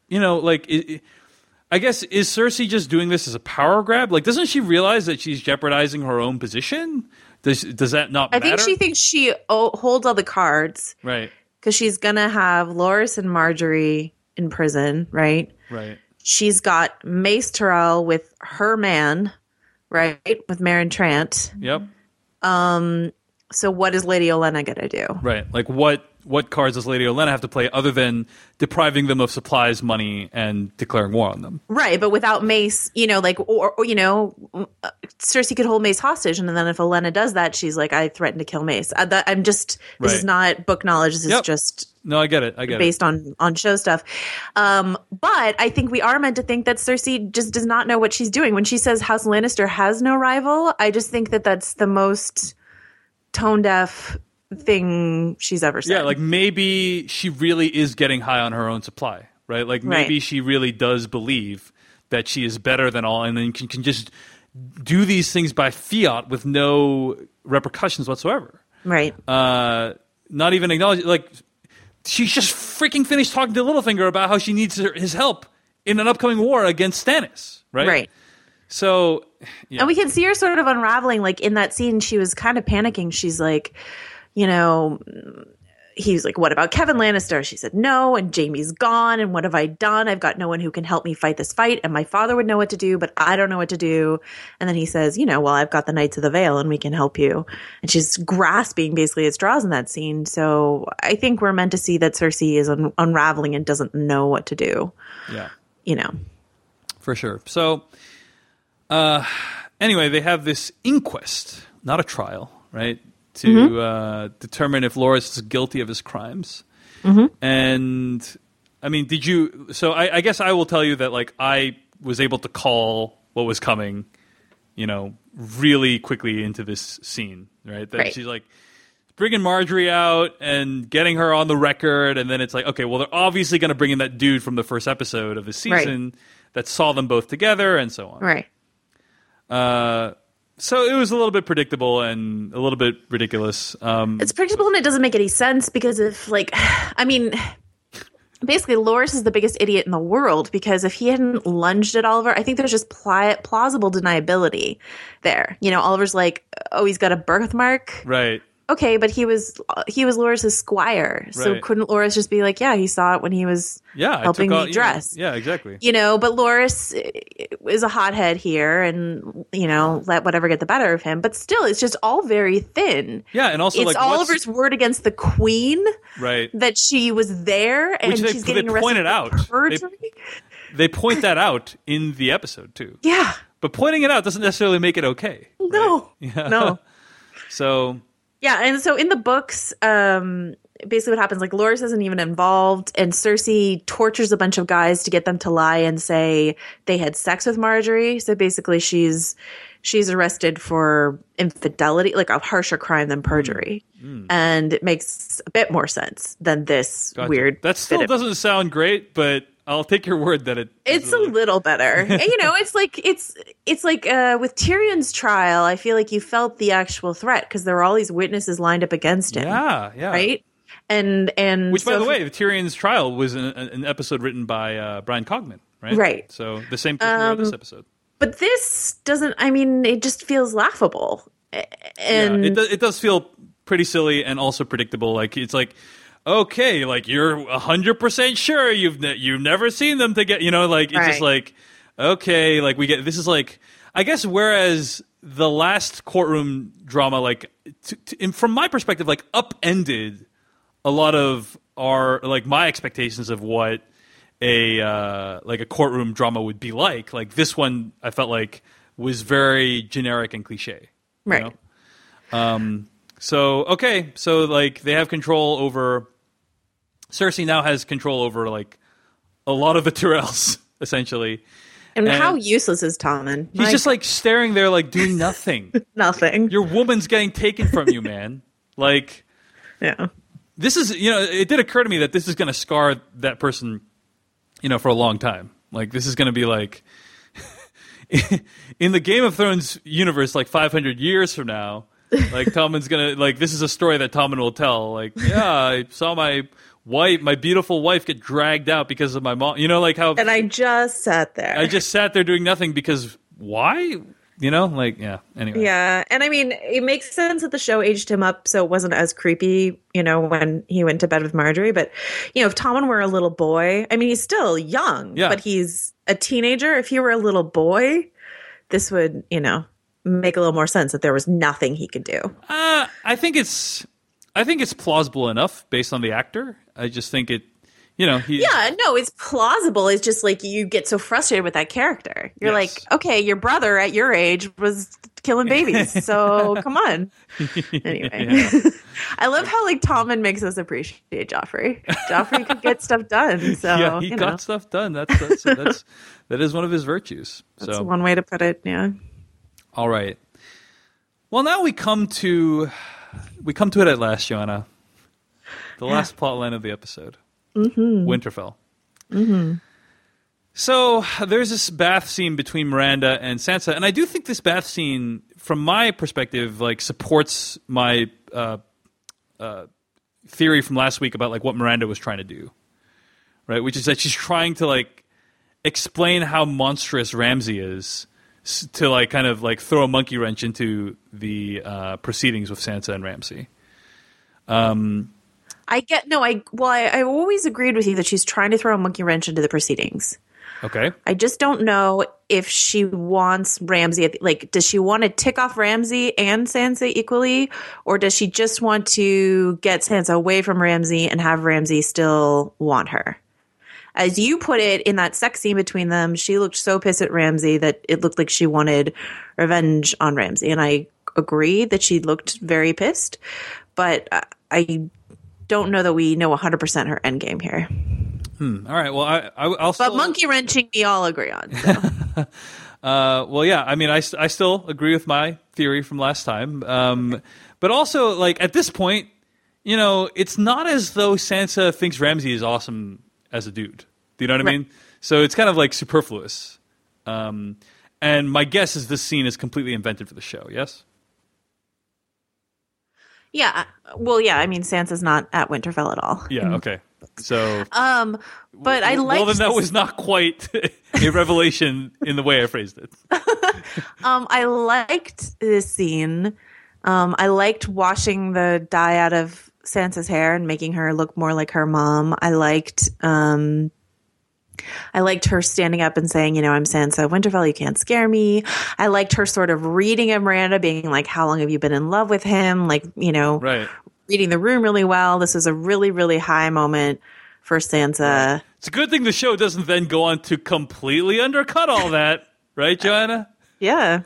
I guess, is Cersei just doing this as a power grab? Like, doesn't she realize that she's jeopardizing her own position? Does that not matter? I think she thinks she holds all the cards, right? Because she's gonna have Loras and Marjorie in prison, right? Right. She's got Mace Tyrell with her man, right? With Meryn Trant. Yep. So what is Lady Olenna gonna do? Right. Like, what cards does Lady Olenna have to play other than depriving them of supplies, money, and declaring war on them? Right, but without Mace, Cersei could hold Mace hostage, and then if Olenna does that, she's like, I threatened to kill Mace. This is not book knowledge. This is just... No, I get it. Based on show stuff. But I think we are meant to think that Cersei just does not know what she's doing. When she says House Lannister has no rival, I just think that that's the most tone-deaf thing she's ever said. Yeah, like maybe she really is getting high on her own supply, right? Like maybe she really does believe that she is better than all, and then can just do these things by fiat with no repercussions whatsoever. Right. Not even acknowledge, like, she's just freaking finished talking to Littlefinger about how she needs his help in an upcoming war against Stannis, right? Right. So, yeah. And we can see her sort of unraveling. Like, in that scene, she was kind of panicking. She's like, he was like, what about Kevin Lannister? She said, no, and Jaime's gone, and what have I done? I've got no one who can help me fight this fight, and my father would know what to do, but I don't know what to do. And then he says, well, I've got the Knights of the Vale, and we can help you. And she's grasping basically at straws in that scene. So I think we're meant to see that Cersei is unraveling and doesn't know what to do. Yeah. For sure. So, anyway, they have this inquest, not a trial, right? To determine if Loras is guilty of his crimes. Mm-hmm. And, I mean, did you... So I guess I will tell you that, like, I was able to call what was coming, really quickly into this scene, right? That she's, like, bringing Marjorie out and getting her on the record, and then it's like, okay, well, they're obviously going to bring in that dude from the first episode of the season that saw them both together and so on. Right. So it was a little bit predictable and a little bit ridiculous. It's predictable and it doesn't make any sense because if, like, I mean, basically Loras is the biggest idiot in the world because if he hadn't lunged at Oliver, I think there's just plausible deniability there. You know, Oliver's like, oh, he's got a birthmark. Right. Okay, but he was Loras' squire, so Right. couldn't Loras just be like, yeah, he saw it when he was helping me dress? Yeah, exactly. You know, but Loras is a hothead here and, you know, let whatever get the better of him. But still, it's just all very thin. Yeah, and also it's like Oliver's word against the queen right that she was there and Which she's getting arrested pointed for out. perjury. They point that out in the episode too. Yeah. But pointing it out doesn't necessarily make it okay. No. Yeah. No. So Yeah, and so in the books, basically what happens, like Loras isn't even involved, and Cersei tortures a bunch of guys to get them to lie and say they had sex with Marjorie. So basically she's arrested for infidelity, like a harsher crime than perjury. And it makes a bit more sense than this gotcha. weird. That still doesn't sound great, but I'll take your word that it's a little better. And, you know, it's like with Tyrion's trial, I feel like you felt the actual threat because there were all these witnesses lined up against him. Yeah. Right? And which, so by the way, the Tyrion's trial was an episode written by Brian Cogman, right? Right. So the same person who wrote this episode. But this doesn't. I mean, it just feels laughable, and it does feel pretty silly and also predictable. Like it's like, okay, like you're 100% sure you've never seen them together. You know, like it's just like, okay, like we get this is like, I guess whereas the last courtroom drama, like from my perspective, like upended a lot of our like my expectations of what a courtroom drama would be like. Like this one, I felt like was very generic and cliche. right. You know? So like they have control over. Cersei now has control over like a lot of the Tyrells, essentially. And how useless is Tommen? He's just like staring there, like doing nothing. nothing. Your woman's getting taken from you, man. Like, Yeah. this is, you know, it did occur to me that this is going to scar that person, you know, for a long time. Like, this is going to be like, in the Game of Thrones universe, like 500 years from now, like Tommen's going to, like, this is a story that Tommen will tell. Like, yeah, I saw my beautiful wife get dragged out because of my mom. You know, like how. And I just sat there. I just sat there doing nothing because why? You know, like, yeah, anyway. Yeah. And I mean, it makes sense that the show aged him up so it wasn't as creepy, you know, when he went to bed with Marjorie. But, you know, if Tommen were a little boy, I mean, he's still young, but he's a teenager. If he were a little boy, this would, you know, make a little more sense that there was nothing he could do. I think it's plausible enough based on the actor. I just think it, you know, it's plausible. It's just like you get so frustrated with that character. You're like, okay, your brother at your age was killing babies, so come on. Anyway, I love how like Tommen makes us appreciate Joffrey. Joffrey could get stuff done. So yeah, he got stuff done. That is one of his virtues. That's one way to put it. Yeah. All right. Well, now we come to it at last, Joanna. The last plot line of the episode. Mm-hmm. Winterfell. Mm-hmm. So there's this bath scene between Miranda and Sansa, and I do think this bath scene, from my perspective, like supports my theory from last week about like what Miranda was trying to do, right? Which is that she's trying to like explain how monstrous Ramsay is to like kind of like throw a monkey wrench into the proceedings with Sansa and Ramsay. I always agreed with you that she's trying to throw a monkey wrench into the proceedings. Okay. I just don't know if she wants Ramsay, like, does she want to tick off Ramsay and Sansa equally, or does she just want to get Sansa away from Ramsay and have Ramsay still want her? As you put it in that sex scene between them, she looked so pissed at Ramsay that it looked like she wanted revenge on Ramsay. And I agree that she looked very pissed, but I don't know that we know 100% her endgame here. All right. Well, I'll still... But monkey wrenching, we all agree on. So. Well, yeah. I mean, I still agree with my theory from last time. But also, like, at this point, you know, it's not as though Sansa thinks Ramsay is awesome as a dude. Do you know what I mean? So it's kind of like superfluous. And my guess is this scene is completely invented for the show, yes? Yeah. Well, yeah. I mean, Sansa's not at Winterfell at all. Yeah, okay. So, but I like. well, then that was not quite a revelation in the way I phrased it. I liked this scene. I liked washing the dye out of Sansa's hair and making her look more like her mom. I liked her standing up and saying, I'm Sansa Winterfell, you can't scare me. I liked her sort of reading at Miranda, being like, how long have you been in love with him? Like, right. Reading the room really well. This was a really, really high moment for Sansa. Right. It's a good thing the show doesn't then go on to completely undercut all that. Right, Joanna? Yeah.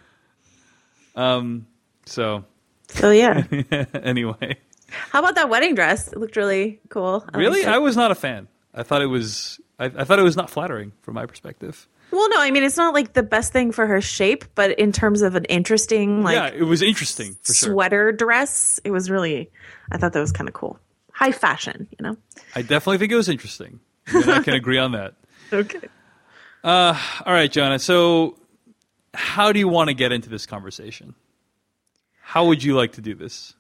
So yeah. Anyway. How about that wedding dress? It looked really cool. Really? I was not a fan. I thought it was not flattering from my perspective. Well, no, I mean, it's not like the best thing for her shape, but in terms of an interesting, yeah, it was interesting for sure. Sweater dress, it was really, I thought that was kind of cool. High fashion, I definitely think it was interesting. I can agree on that. Okay. All right, Joanna. So how do you want to get into this conversation? How would you like to do this?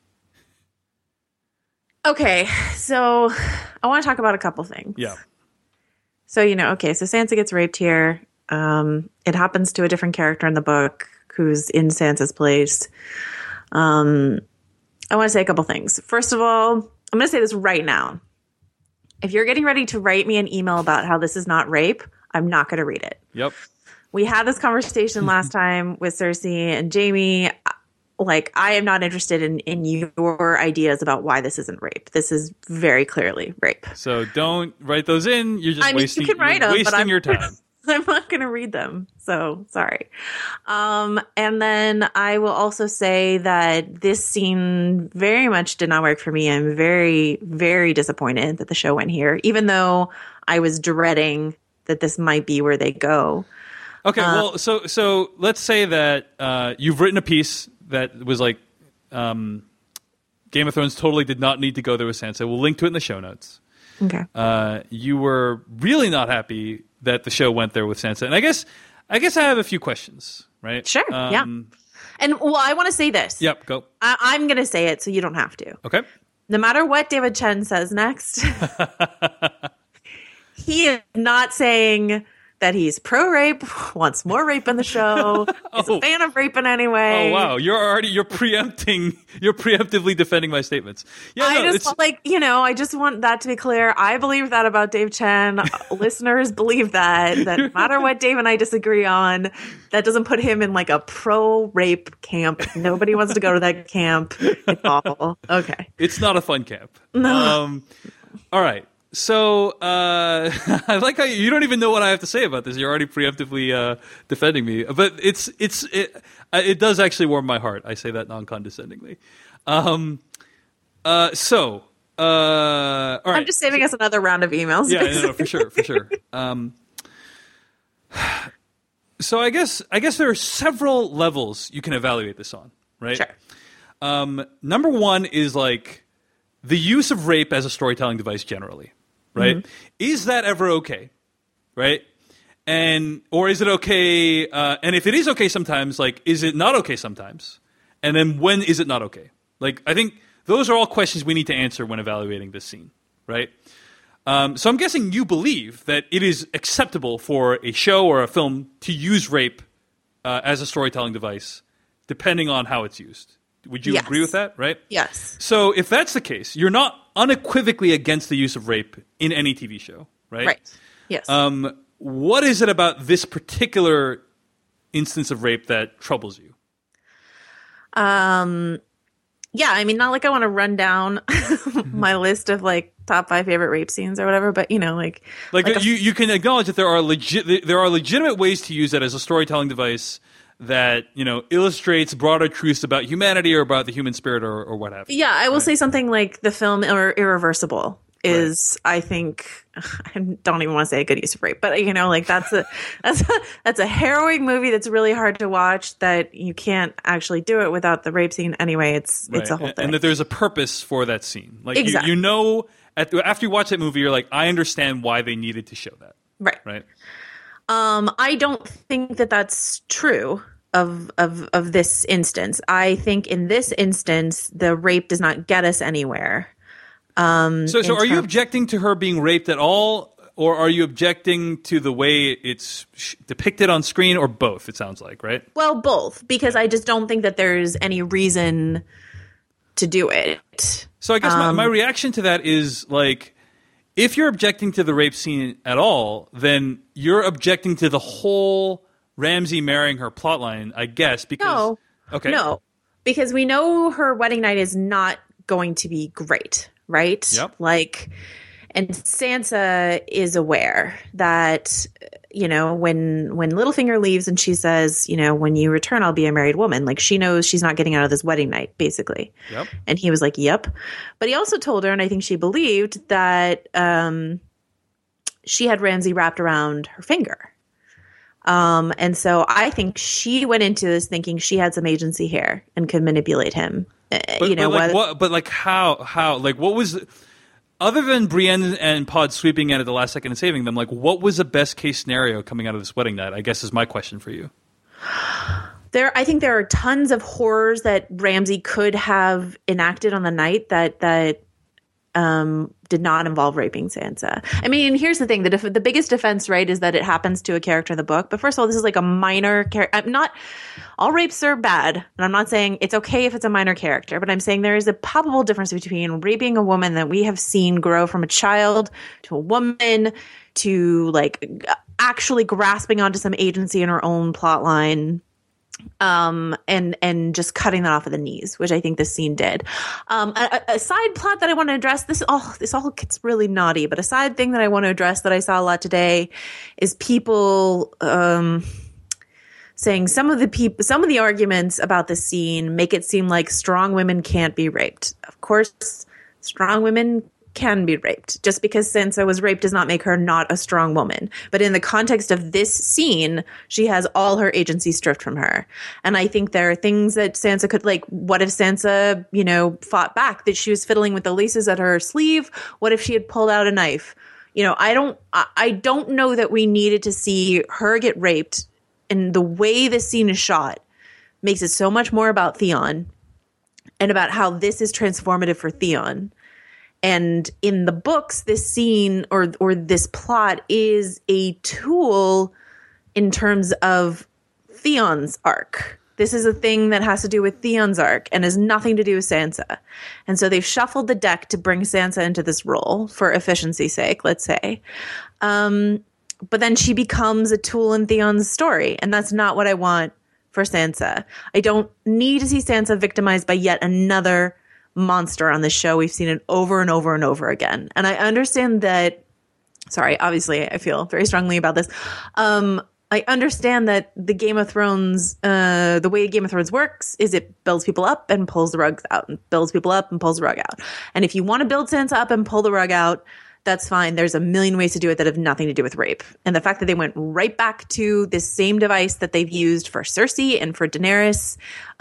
Okay, so I want to talk about a couple things. Yeah. So, so Sansa gets raped here. It happens to a different character in the book who's in Sansa's place. I want to say a couple things. First of all, I'm going to say this right now. If you're getting ready to write me an email about how this is not rape, I'm not going to read it. Yep. We had this conversation last time with Cersei and Jaime. Like, I am not interested in your ideas about why this isn't rape. This is very clearly rape. So don't write those in. You're just wasting, you can write them, wasting your time. I'm not going to read them. So sorry. And then I will also say that this scene very much did not work for me. I'm very, very disappointed that the show went here, even though I was dreading that this might be where they go. Okay, well, so let's say that you've written a piece that was like Game of Thrones totally did not need to go there with Sansa. We'll link to it in the show notes. Okay. You were really not happy that the show went there with Sansa, and I guess I have a few questions, right? Sure. Yeah. And I want to say this. Yep. Go. I'm going to say it, so you don't have to. Okay. No matter what David Chen says next, he is not saying that he's pro-rape, wants more rape in the show, is a fan of rape in any way. Oh wow, you're preemptively defending my statements. Yeah, I just want that to be clear. I believe that about Dave Chen. Listeners believe that no matter what Dave and I disagree on, that doesn't put him in like a pro-rape camp. Nobody wants to go to that camp. It's awful. Okay. It's not a fun camp. No. All right. So I like how you don't even know what I have to say about this. You're already preemptively defending me, but it does actually warm my heart. I say that non-condescendingly. All right. I'm just saving us another round of emails. Yeah, no, for sure. So I guess there are several levels you can evaluate this on, right? Sure. Number one is like the use of rape as a storytelling device generally. Right? Mm-hmm. Is that ever okay? Right? Or is it okay? And if it is okay sometimes, like, is it not okay sometimes? And then when is it not okay? Like, I think those are all questions we need to answer when evaluating this scene. Right? So I'm guessing you believe that it is acceptable for a show or a film to use rape as a storytelling device, depending on how it's used. Would you agree with that, right? Yes. So if that's the case, you're not unequivocally against the use of rape in any TV show, right? Right. Yes. What is it about this particular instance of rape that troubles you? Yeah, I mean, not like I want to run down my list of like top 5 favorite rape scenes or whatever, but you can acknowledge that there are legitimate ways to use it as a storytelling device that, illustrates broader truths about humanity or about the human spirit or what have you. Yeah, I will say something like the film Irreversible is, right. I think, I don't even want to say a good use of rape, but that's a harrowing movie that's really hard to watch, that you can't actually do it without the rape scene. Anyway, it's a whole thing. And that there's a purpose for that scene. Like, exactly. after you watch that movie, you're like, I understand why they needed to show that. Right. Right. I don't think that that's true of this instance. I think in this instance, the rape does not get us anywhere. So are you objecting to her being raped at all, or are you objecting to the way it's depicted on screen, or both? It sounds like, right? Well, both, because I just don't think that there's any reason to do it. So I guess my reaction to that is like, if you're objecting to the rape scene at all, then you're objecting to the whole Ramsay marrying her plotline, I guess. Because No, because we know her wedding night is not going to be great, right? Yep. And Sansa is aware that, when Littlefinger leaves and she says, when you return, I'll be a married woman. Like, she knows she's not getting out of this wedding night, basically. Yep. And he was like, yep. But he also told her, and I think she believed, that she had Ramsay wrapped around her finger. And so I think she went into this thinking she had some agency here and could manipulate him. How? Like, what was... Other than Brienne and Pod sweeping in at the last second and saving them, like, what was the best case scenario coming out of this wedding night? I guess is my question for you. I think there are tons of horrors that Ramsay could have enacted on the night that did not involve raping Sansa. I mean, here's the thing: the biggest defense, right, is that it happens to a character in the book. But first of all, this is like a minor character. I'm not all rapes are bad, and I'm not saying it's okay if it's a minor character. But I'm saying there is a palpable difference between raping a woman that we have seen grow from a child to a woman to like actually grasping onto some agency in her own plot line. And just cutting that off at the knees, which I think this scene did. A side plot that I want to address, this all gets really naughty, but a side thing that I want to address that I saw a lot today is people saying some of the arguments about this scene make it seem like strong women can't be raped. Of course, strong women can be raped. Just because Sansa was raped does not make her not a strong woman. But in the context of this scene, she has all her agency stripped from her. And I think there are things that Sansa could, like, what if Sansa, fought back, that she was fiddling with the laces at her sleeve? What if she had pulled out a knife? I don't know that we needed to see her get raped. And the way this scene is shot makes it so much more about Theon and about how this is transformative for Theon. And in the books, this scene or this plot is a tool in terms of Theon's arc. This is a thing that has to do with Theon's arc and has nothing to do with Sansa. And so they've shuffled the deck to bring Sansa into this role for efficiency's sake, let's say. But then she becomes a tool in Theon's story. And that's not what I want for Sansa. I don't need to see Sansa victimized by yet another monster on this show. We've seen it over and over and over again. And I understand that, obviously I feel very strongly about this. I understand that the Game of Thrones, the way Game of Thrones works is it builds people up and pulls the rug out, and builds people up and pulls the rug out. And if you want to build Sansa up and pull the rug out, that's fine. There's a million ways to do it that have nothing to do with rape. And the fact that they went right back to this same device that they've used for Cersei and for Daenerys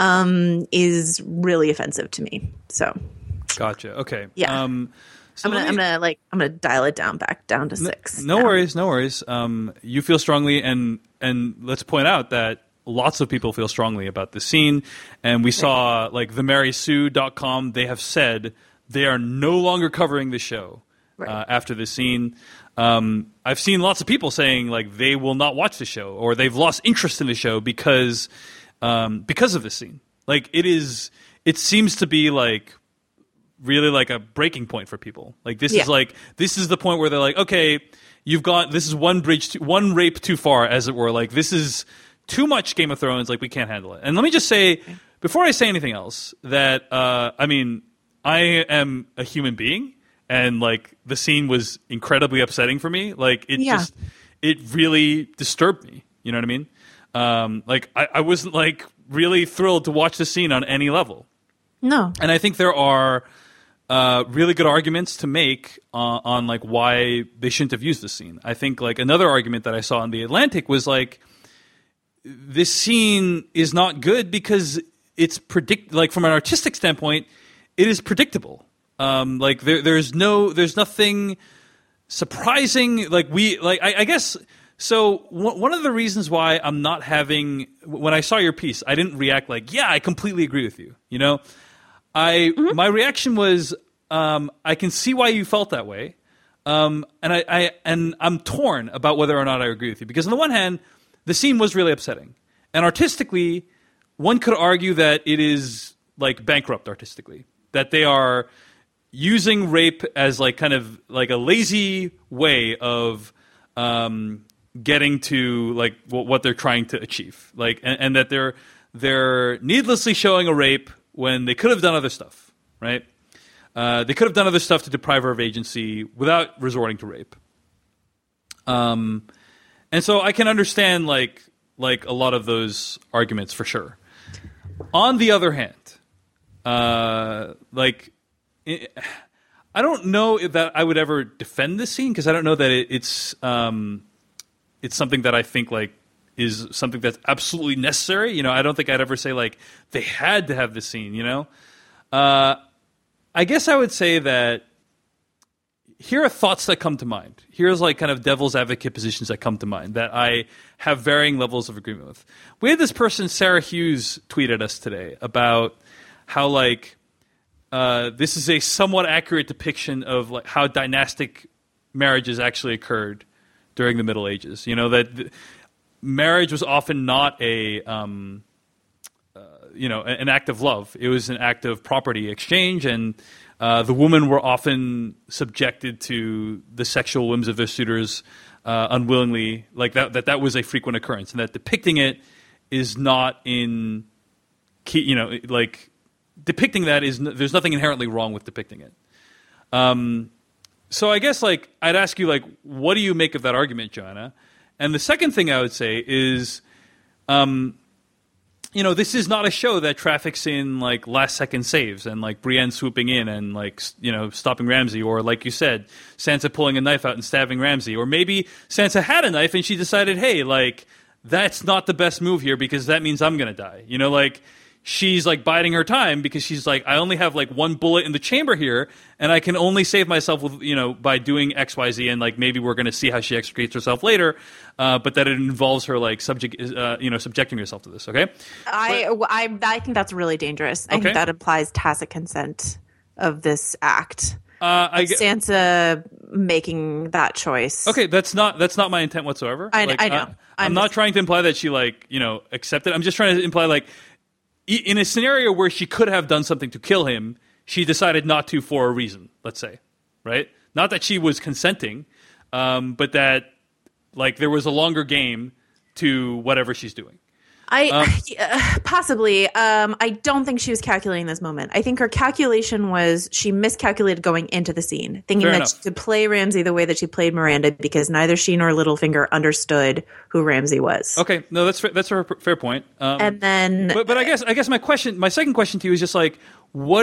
is really offensive to me. So, gotcha. Okay. Yeah. I'm gonna dial it back down to 6. No worries. You feel strongly, and let's point out that lots of people feel strongly about this scene. And we saw like themarysue.com. They have said they are no longer covering the show. Right. After this scene. I've seen lots of people saying like they will not watch the show or they've lost interest in the show because of this scene. Like it seems to be like really like a breaking point for people. Like this is the point where they're like, okay, this is one rape too far, as it were. Like this is too much Game of Thrones. Like we can't handle it. And let me just say, before I say anything else, that I am a human being. And like the scene was incredibly upsetting for me. Like it really disturbed me. You know what I mean? Like I wasn't like really thrilled to watch the scene on any level. No. And I think there are really good arguments to make on like why they shouldn't have used the scene. I think like another argument that I saw in The Atlantic was like this scene is not good because it's like from an artistic standpoint, it is predictable. Like there's nothing surprising. Like I guess So one of the reasons why I'm not having, when I saw your piece, I didn't react like, yeah, I completely agree with you. You know, my reaction was, I can see why you felt that way. And I'm torn about whether or not I agree with you, because on the one hand, the scene was really upsetting, and artistically, one could argue that it is like bankrupt artistically, that they are using rape as like kind of like a lazy way of getting to like what they're trying to achieve, like, and that they're needlessly showing a rape when they could have done other stuff, right? They could have done other stuff to deprive her of agency without resorting to rape. And so I can understand like a lot of those arguments for sure. On the other hand, I don't know if that I would ever defend this scene, because I don't know that it's something that I think like is something that's absolutely necessary. You know, I don't think I'd ever say like they had to have this scene. You know, I guess I would say that here are thoughts that come to mind. Here's like kind of devil's advocate positions that come to mind that I have varying levels of agreement with. We had this person, Sarah Hughes, tweet at us today about how like this is a somewhat accurate depiction of like how dynastic marriages actually occurred during the Middle Ages. You know, that marriage was often not an act of love. It was an act of property exchange, and the women were often subjected to the sexual whims of their suitors unwillingly. Like that was a frequent occurrence, and that depicting it is not in key. You know, like depicting that is there's nothing inherently wrong with depicting it. So I guess like I'd ask you like, what do you make of that argument, Joanna? And the second thing I would say is, you know, this is not a show that traffics in like last second saves and like Brienne swooping in and like, you know, stopping Ramsay, or like you said, Sansa pulling a knife out and stabbing Ramsay, or maybe Sansa had a knife and she decided, hey, like that's not the best move here because that means I'm going to die. You know, like she's like biding her time because she's like, I only have like one bullet in the chamber here, and I can only save myself with, you know, by doing X, Y, Z, and like maybe we're going to see how she extricate herself later, but that it involves her like subjecting herself to this. Okay, I think that's really dangerous. I think that implies tacit consent of this act. Sansa making that choice. Okay, that's not my intent whatsoever. I know. I'm not trying to imply that she like, you know, accepted. I'm just trying to imply like, in a scenario where she could have done something to kill him, she decided not to for a reason, let's say, right? Not that she was consenting, but that like there was a longer game to whatever she's doing. Possibly. I don't think she was calculating this moment. I think her calculation was she miscalculated going into the scene, thinking that she could play Ramsay the way that she played Miranda, because neither she nor Littlefinger understood who Ramsay was. Okay, no, that's a fair point. And then, but I guess my second question to you is just like, what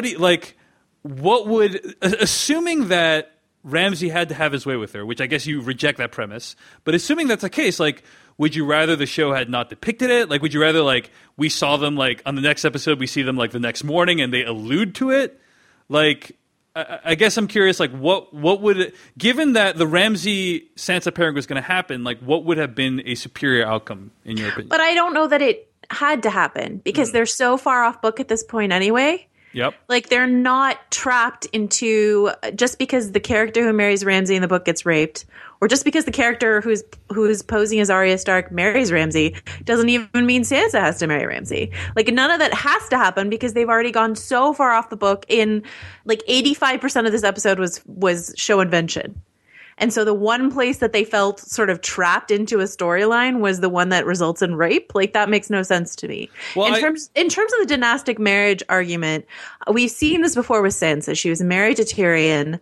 would, assuming that Ramsay had to have his way with her, which I guess you reject that premise, but assuming that's the case, like, would you rather the show had not depicted it? Like, would you rather, like, we saw them, like, on the next episode, we see them, like, the next morning and they allude to it? Like, I guess I'm curious, like, what would, given that the Ramsay-Sansa pairing was going to happen, like, what would have been a superior outcome, in your opinion? But I don't know that it had to happen, because they're so far off book at this point anyway. Yep. Like, they're not trapped into, just because the character who marries Ramsay in the book gets raped, or just because the character who's posing as Arya Stark marries Ramsay, doesn't even mean Sansa has to marry Ramsay. Like, none of that has to happen because they've already gone so far off the book. In like 85% of this episode was show invention. And so the one place that they felt sort of trapped into a storyline was the one that results in rape. Like, that makes no sense to me. Well, in terms of the dynastic marriage argument, we've seen this before with Sansa. She was married to Tyrion.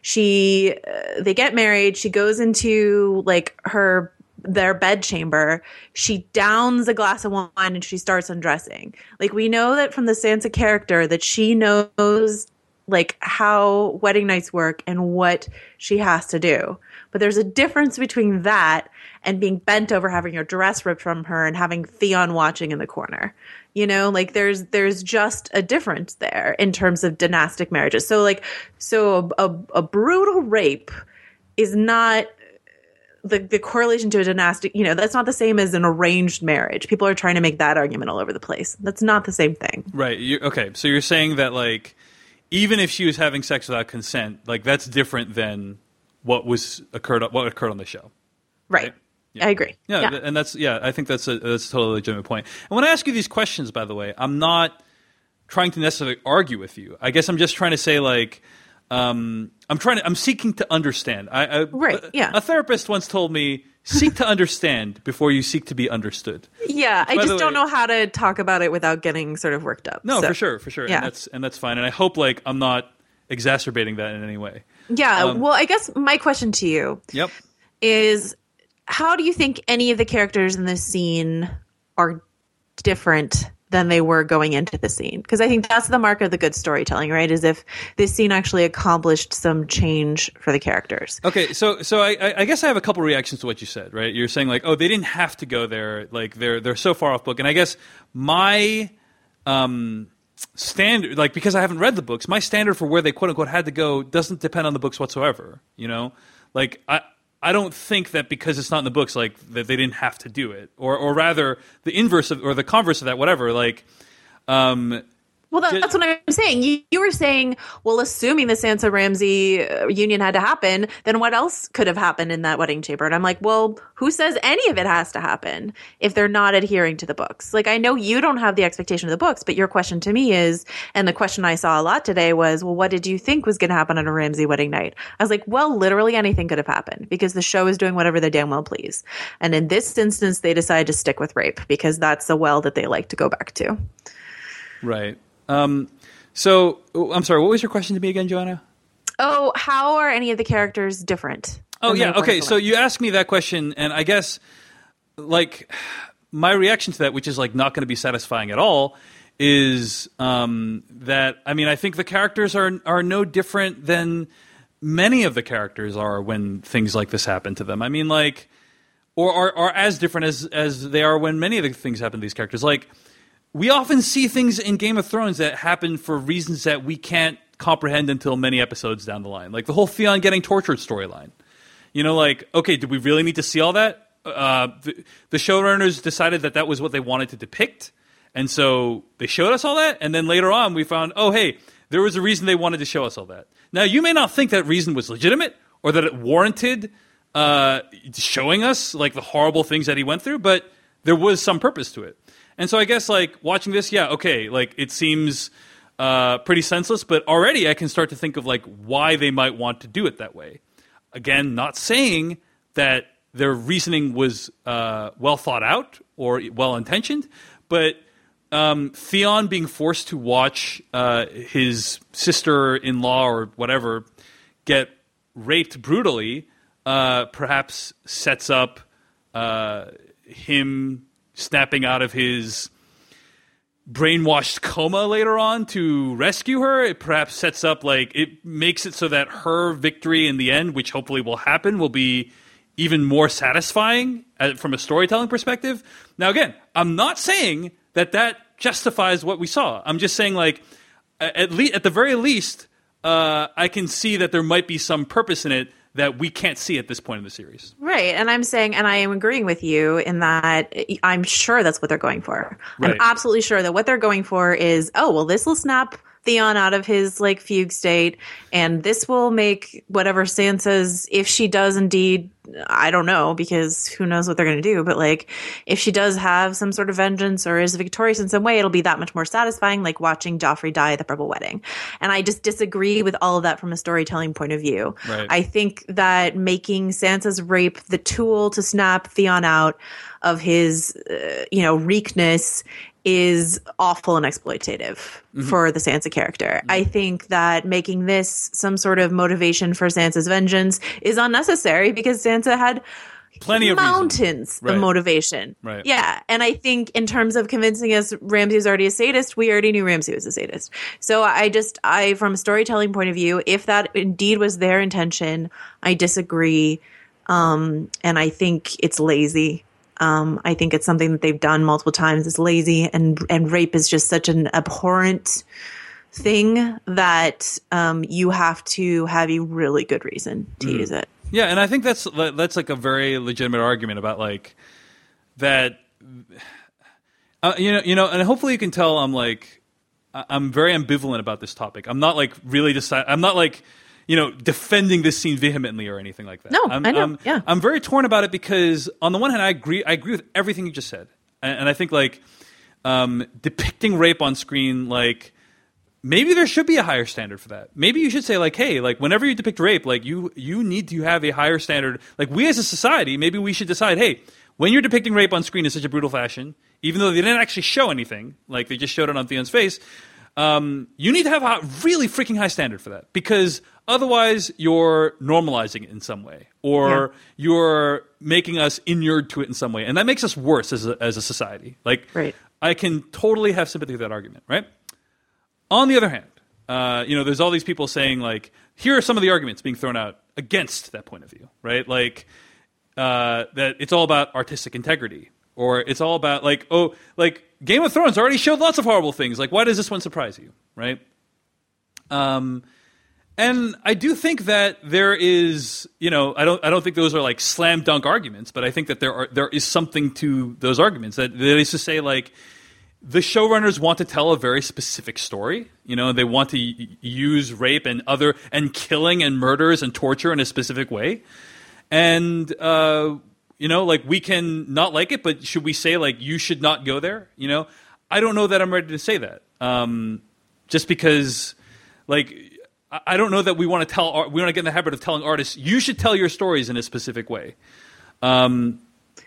They get married. She goes into like their bedchamber. She downs a glass of wine and she starts undressing. Like, we know that from the Sansa character that she knows like how wedding nights work and what she has to do. But there's a difference between that and being bent over, having your dress ripped from her, and having Theon watching in the corner. You know, like there's just a difference there in terms of dynastic marriages. So a brutal rape is not the correlation to a dynastic, that's not the same as an arranged marriage. People are trying to make that argument all over the place. That's not the same thing. Right. Okay. So you're saying that, like, even if she was having sex without consent, like, that's different than what occurred on the show. Right. Yeah. I agree. Yeah. And I think that's a totally legitimate point. And when I ask you these questions, by the way, I'm not trying to necessarily argue with you. I guess I'm just trying to say, like, I'm seeking to understand. Right. Yeah. A therapist once told me, seek to understand before you seek to be understood. Yeah. I just don't know how to talk about it without getting sort of worked up. No, for sure. Yeah. And that's fine. And I hope, like, I'm not exacerbating that in any way. Yeah. Well, I guess my question to you is, how do you think any of the characters in this scene are different than they were going into the scene? Because I think that's the mark of the good storytelling, right? Is if this scene actually accomplished some change for the characters. Okay, so I guess I have a couple reactions to what you said, right? You're saying, like, oh, they didn't have to go there, like, they're so far off book. And I guess my standard, like, because I haven't read the books, my standard for where they quote unquote had to go doesn't depend on the books whatsoever. Like, I don't think that because it's not in the books, like, that they didn't have to do it, or rather the inverse of, or the converse of that, whatever. Like, well, that's what I'm saying. You were saying, well, assuming the Sansa Ramsay union had to happen, then what else could have happened in that wedding chamber? And I'm like, well, who says any of it has to happen if they're not adhering to the books? Like, I know you don't have the expectation of the books, but your question to me is, and the question I saw a lot today was, well, what did you think was going to happen on a Ramsay wedding night? I was like, well, literally anything could have happened because the show is doing whatever they damn well please. And in this instance, they decided to stick with rape because that's the well that they like to go back to. Right. So, I'm sorry, what was your question to me again, Joanna? Oh, how are any of the characters different? Oh, yeah, okay, so you asked me that question, and I guess, like, my reaction to that, which is, like, not going to be satisfying at all, is that, I mean, I think the characters are no different than many of the characters are when things like this happen to them. I mean, like, or are as different as they are when many of the things happen to these characters. Like, we often see things in Game of Thrones that happen for reasons that we can't comprehend until many episodes down the line. Like the whole Theon getting tortured storyline. Like, okay, did we really need to see all that? The showrunners decided that was what they wanted to depict, and so they showed us all that, and then later on we found, oh, hey, there was a reason they wanted to show us all that. Now, you may not think that reason was legitimate or that it warranted showing us, like, the horrible things that he went through, but there was some purpose to it. And so I guess, like, watching this, yeah, okay, like, it seems pretty senseless, but already I can start to think of, like, why they might want to do it that way. Again, not saying that their reasoning was well thought out or well-intentioned, but Theon being forced to watch his sister-in-law or whatever get raped brutally perhaps sets up him snapping out of his brainwashed coma later on to rescue her. It perhaps sets up, like, it makes it so that her victory in the end, which hopefully will happen, will be even more satisfying from a storytelling perspective. Now, again, I'm not saying that justifies what we saw. I'm just saying, like, at the very least, I can see that there might be some purpose in it that we can't see at this point in the series. Right. And I'm saying, and I am agreeing with you in that I'm sure that's what they're going for. Right. I'm absolutely sure that what they're going for is, oh, well, this will snap Theon out of his, like, fugue state, and this will make whatever Sansa's, if she does indeed, I don't know, because who knows what they're going to do, but, like, if she does have some sort of vengeance or is victorious in some way, it'll be that much more satisfying, like watching Joffrey die at the purple wedding. And I just disagree with all of that from a storytelling point of view. Right. I think that making Sansa's rape the tool to snap Theon out of his, weakness is awful and exploitative for the Sansa character. I think that making this some sort of motivation for Sansa's vengeance is unnecessary because Sansa had plenty of mountains right. of motivation. Right. Yeah. And I think in terms of convincing us Ramsay was already a sadist, we already knew Ramsay was a sadist. So I from a storytelling point of view, if that indeed was their intention, I disagree. And I think it's lazy. I think it's something that they've done multiple times. It's lazy, and rape is just such an abhorrent thing that you have to have a really good reason to use it. Yeah, and I think that's like a very legitimate argument about like that. And hopefully you can tell I'm very ambivalent about this topic. I'm not like really I'm not like defending this scene vehemently or anything like that. No, I know. Yeah, I'm very torn about it because on the one hand, I agree with everything you just said, and I think like depicting rape on screen, like maybe there should be a higher standard for that. Maybe you should say like, hey, like whenever you depict rape, like you need to have a higher standard. Like we as a society, maybe we should decide, hey, when you're depicting rape on screen in such a brutal fashion, even though they didn't actually show anything, like they just showed it on Theon's face, you need to have a really freaking high standard for that, because otherwise you're normalizing it in some way, or you're making us inured to it in some way, and that makes us worse as a society. Like, right. I can totally have sympathy with that argument, right? On the other hand, there's all these people saying like, here are some of the arguments being thrown out against that point of view, right? Like that it's all about artistic integrity, or it's all about like Game of Thrones already showed lots of horrible things. Like, why does this one surprise you, right? And I do think that there is, I don't think those are like slam dunk arguments, but I think that there is something to those arguments. That is to say, like, the showrunners want to tell a very specific story. They want to use rape and killing and murders and torture in a specific way. And like we can not like it, but should we say like you should not go there? I don't know that I'm ready to say that. Just because, like, I don't know that we want to get in the habit of telling artists you should tell your stories in a specific way. And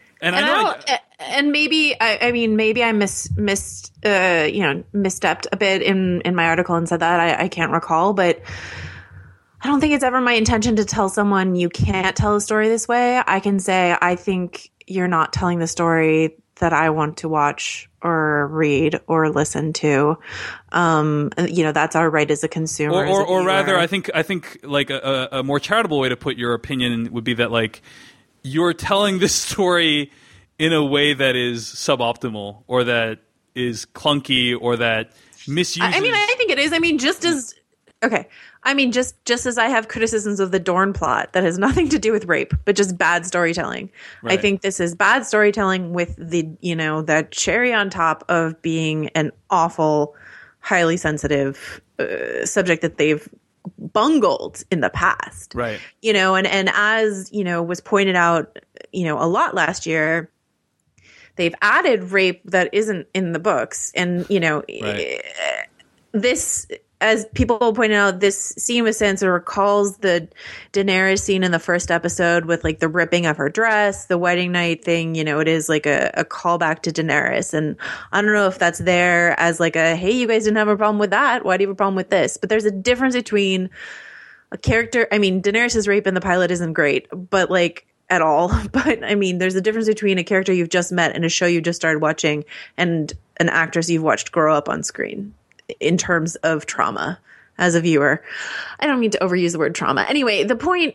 maybe maybe I misstepped a bit in my article and said that I can't recall, but I don't think it's ever my intention to tell someone you can't tell a story this way. I can say, I think you're not telling the story that I want to watch or read or listen to. That's our right as a consumer. Or rather, I think like a more charitable way to put your opinion would be that like you're telling this story in a way that is suboptimal, or that is clunky, or that misuses. I think it is. Just as I have criticisms of the Dorne plot that has nothing to do with rape, but just bad storytelling. Right. I think this is bad storytelling with that cherry on top of being an awful, highly sensitive subject that they've bungled in the past. Right. And as, was pointed out, a lot last year, they've added rape that isn't in the books. And, right. This, as people pointed out, this scene with Sansa recalls the Daenerys scene in the first episode with like the ripping of her dress, the wedding night thing. It is like a callback to Daenerys. And I don't know if that's there as like hey, you guys didn't have a problem with that. Why do you have a problem with this? But there's a difference between a character. Daenerys' rape in the pilot isn't great, but like at all. But there's a difference between a character you've just met and a show you just started watching and an actress you've watched grow up on screen. In terms of trauma as a viewer. I don't mean to overuse the word trauma. Anyway, the point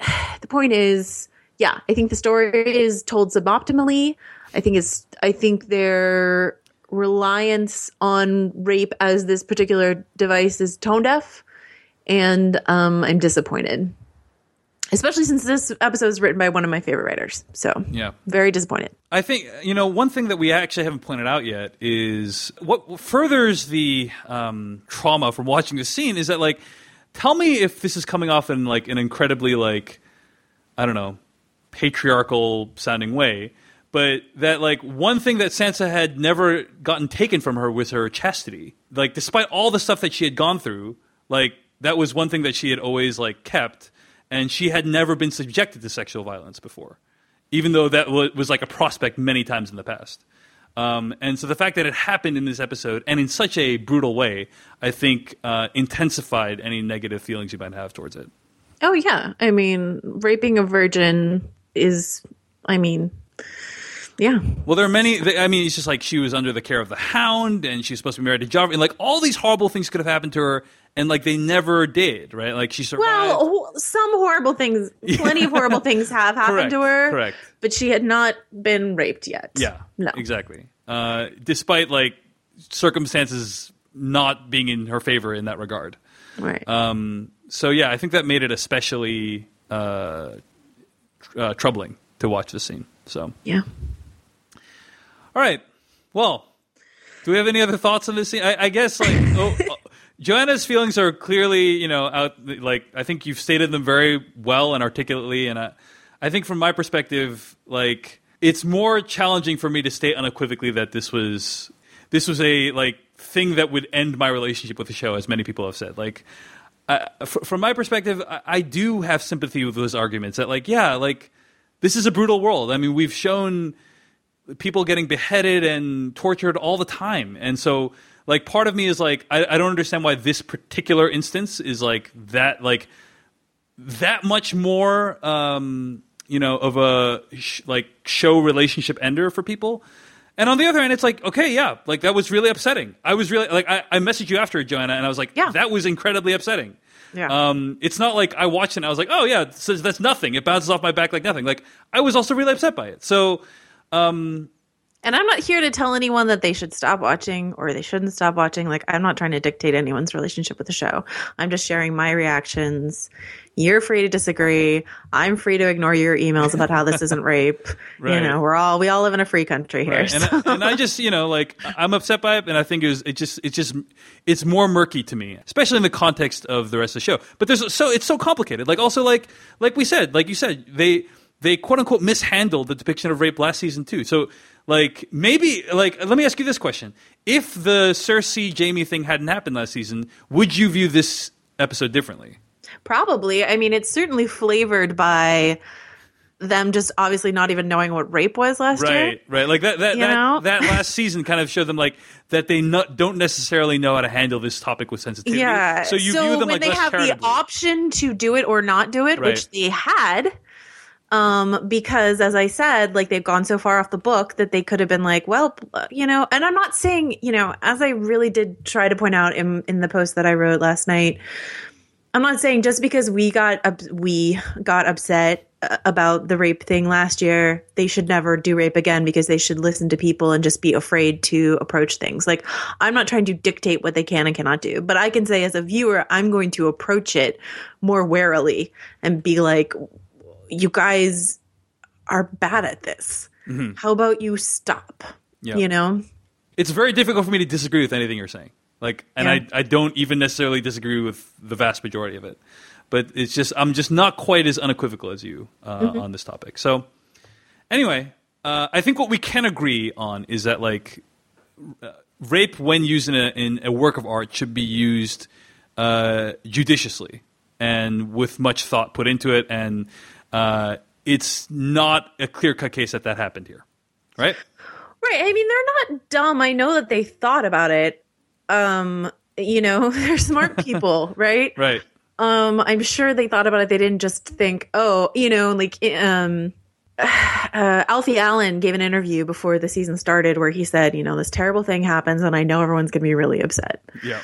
is, I think the story is told suboptimally. I think their reliance on rape as this particular device is tone deaf, and I'm disappointed. Especially since this episode is written by one of my favorite writers. So, very disappointed. I think, one thing that we actually haven't pointed out yet is what furthers the trauma from watching this scene is that, like, tell me if this is coming off in, like, an incredibly, like, I don't know, patriarchal sounding way, but that, like, one thing that Sansa had never gotten taken from her was her chastity. Like, despite all the stuff that she had gone through, like, that was one thing that she had always, like, kept. And she had never been subjected to sexual violence before, even though that was like a prospect many times in the past. And so the fact that it happened in this episode and in such a brutal way, I think intensified any negative feelings you might have towards it. Oh, yeah. Raping a virgin is, yeah. Well, there are many. It's just like she was under the care of the Hound, and she was supposed to be married to Joffrey, and like all these horrible things could have happened to her, and like they never did, right? Like she survived. Well, some horrible things, plenty of horrible things have happened to her. Correct. But she had not been raped yet. Yeah. No. Exactly. Despite like circumstances not being in her favor in that regard. Right. So yeah, I think that made it especially troubling to watch this scene. So Yeah. all right, well, do we have any other thoughts on this scene? I guess Joanna's feelings are clearly, out. Like, I think you've stated them very well and articulately, and I think from my perspective, like, it's more challenging for me to state unequivocally that this was a thing that would end my relationship with the show, as many people have said. Like, from my perspective, I do have sympathy with those arguments that, this is a brutal world. I mean, we've shown people getting beheaded and tortured all the time, and so. Part of me is I don't understand why this particular instance is that much more, of a show relationship ender for people. And on the other hand, it's okay, yeah, that was really upsetting. I was really I messaged you after, Joanna, and I was yeah. That was incredibly upsetting. Yeah. It's not like I watched it and I was oh yeah, that's nothing. It bounces off my back like nothing. I was also really upset by it. So, and I'm not here to tell anyone that they should stop watching or they shouldn't stop watching. I'm not trying to dictate anyone's relationship with the show. I'm just sharing my reactions. You're free to disagree. I'm free to ignore your emails about how this isn't rape. Right. We all live in a free country here. Right. So. And I just, I'm upset by it, and I think it's more murky to me, especially in the context of the rest of the show. But it's so complicated. Like you said, they quote unquote mishandled the depiction of rape last season too. So maybe let me ask you this question: if the Cersei Jaime thing hadn't happened last season, would you view this episode differently? Probably. I mean, it's certainly flavored by them just obviously not even knowing what rape was last year. Right. That last season kind of showed them that they don't necessarily know how to handle this topic with sensitivity. Yeah. So you view them when they less have charitably. the option to do it or not do it, Right. which they had. Because as I said, they've gone so far off the book that they could have been and I'm not saying, as I really did try to point out in the post that I wrote last night, I'm not saying just because we got upset about the rape thing last year, they should never do rape again because they should listen to people and just be afraid to approach things. I'm not trying to dictate what they can and cannot do, but I can say as a viewer, I'm going to approach it more warily and be you guys are bad at this. Mm-hmm. How about you stop? Yeah. It's very difficult for me to disagree with anything you're saying. I don't even necessarily disagree with the vast majority of it. But it's just I'm just not quite as unequivocal as you on this topic. So anyway, I think what we can agree on is that rape, when used in a work of art, should be used judiciously and with much thought put into it, and it's not a clear-cut case that happened here, right? Right. I mean, they're not dumb. I know that they thought about it. They're smart people, right? Right. I'm sure they thought about it. They didn't just think, Alfie Allen gave an interview before the season started where he said, this terrible thing happens and I know everyone's going to be really upset. Yeah.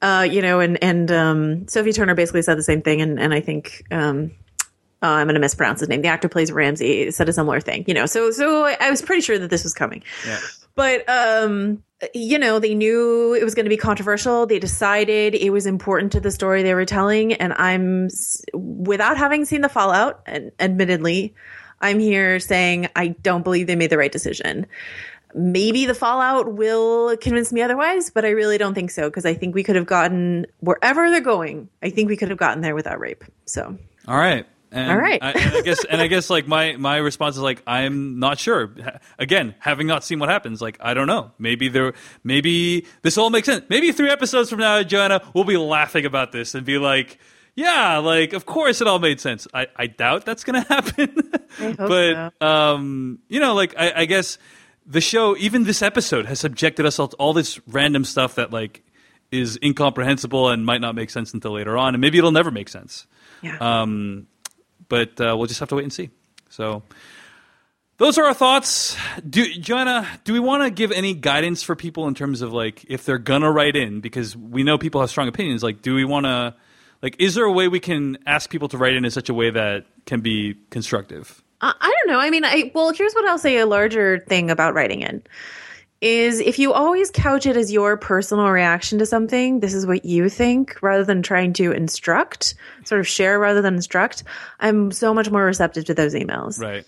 Sophie Turner basically said the same thing. And I think, I'm going to mispronounce his name. The actor plays Ramsay, said a similar thing, so I was pretty sure that this was coming. Yeah. But, they knew it was going to be controversial. They decided it was important to the story they were telling. And without having seen the fallout, and admittedly, I'm here saying I don't believe they made the right decision. Maybe the fallout will convince me otherwise, but I really don't think so. Because I think we could have gotten wherever they're going. I think we could have gotten there without rape. So. All right. And all right. I guess my response is I'm not sure. Again, having not seen what happens, I don't know. Maybe this all makes sense. Maybe 3 episodes from now, Joanna, we'll be laughing about this and be yeah, of course it all made sense. I doubt that's going to happen. I hope but so. I guess the show, even this episode, has subjected us to all this random stuff that is incomprehensible and might not make sense until later on, and maybe it'll never make sense. Yeah. But we'll just have to wait and see. So those are our thoughts. Joanna, do we want to give any guidance for people in terms of if they're going to write in? Because we know people have strong opinions. Do we want to is there a way we can ask people to write in such a way that can be constructive? I don't know. I mean, here's what I'll say. A larger thing about writing in is if you always couch it as your personal reaction to something, this is what you think, rather than trying to instruct, sort of share rather than instruct, I'm so much more receptive to those emails. Right.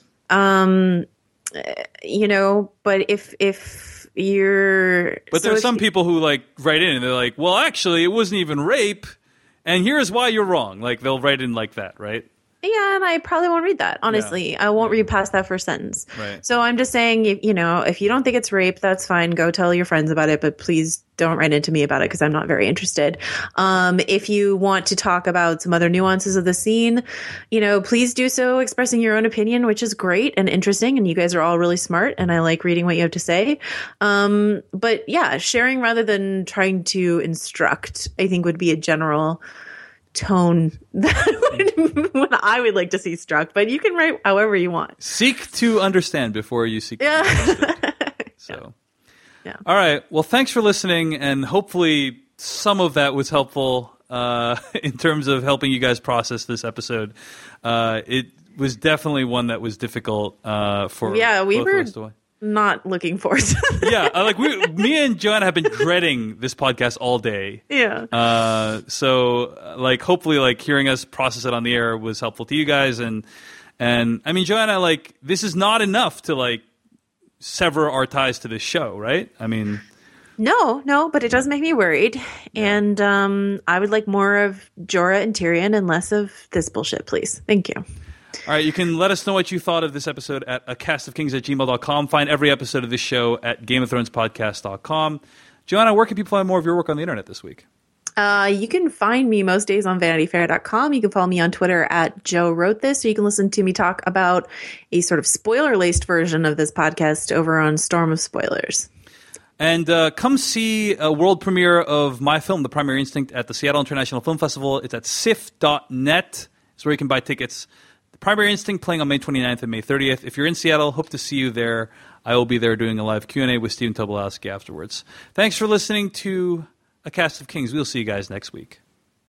But if you're... But there are some people who like write in and they're like, well, actually, it wasn't even rape, and here's why you're wrong. Like, they'll write in like that, right? Yeah, and I probably won't read that, honestly. I won't read past that first sentence. Right. So I'm just saying, if you don't think it's rape, that's fine. Go tell your friends about it, but please don't write into me about it because I'm not very interested. If you want to talk about some other nuances of the scene, please do so expressing your own opinion, which is great and interesting. And you guys are all really smart, and I like reading what you have to say. But yeah, sharing rather than trying to instruct, I think would be a general tone that when I would like to see struck, but you can write however you want. Seek to understand before you seek to understand. So, yeah. All right. Well, thanks for listening, and hopefully some of that was helpful in terms of helping you guys process this episode. It was definitely one that was difficult for we both were of us to... not looking forward to that. Yeah, me and Joanna have been dreading this podcast all day. Yeah. So hopefully, hearing us process it on the air was helpful to you guys, and I mean, Joanna, this is not enough to sever our ties to this show, right? I mean, no, but it does make me worried, and I would like more of Jorah and Tyrion and less of this bullshit, please. Thank you. All right, you can let us know what you thought of this episode at acastofkings@gmail.com. Find every episode of this show at GameOfThronesPodcast.com. Joanna, where can people find more of your work on the internet this week? You can find me most days on VanityFair.com. You can follow me on Twitter at Joe Wrote This, or you can listen to me talk about a sort of spoiler-laced version of this podcast over on Storm of Spoilers. And come see a world premiere of my film, The Primary Instinct, at the Seattle International Film Festival. It's at sif.net. It's where you can buy tickets. Primary Instinct playing on May 29th and May 30th. If you're in Seattle, hope to see you there. I will be there doing a live Q&A with Stephen Tobolowsky afterwards. Thanks for listening to A Cast of Kings. We'll see you guys next week.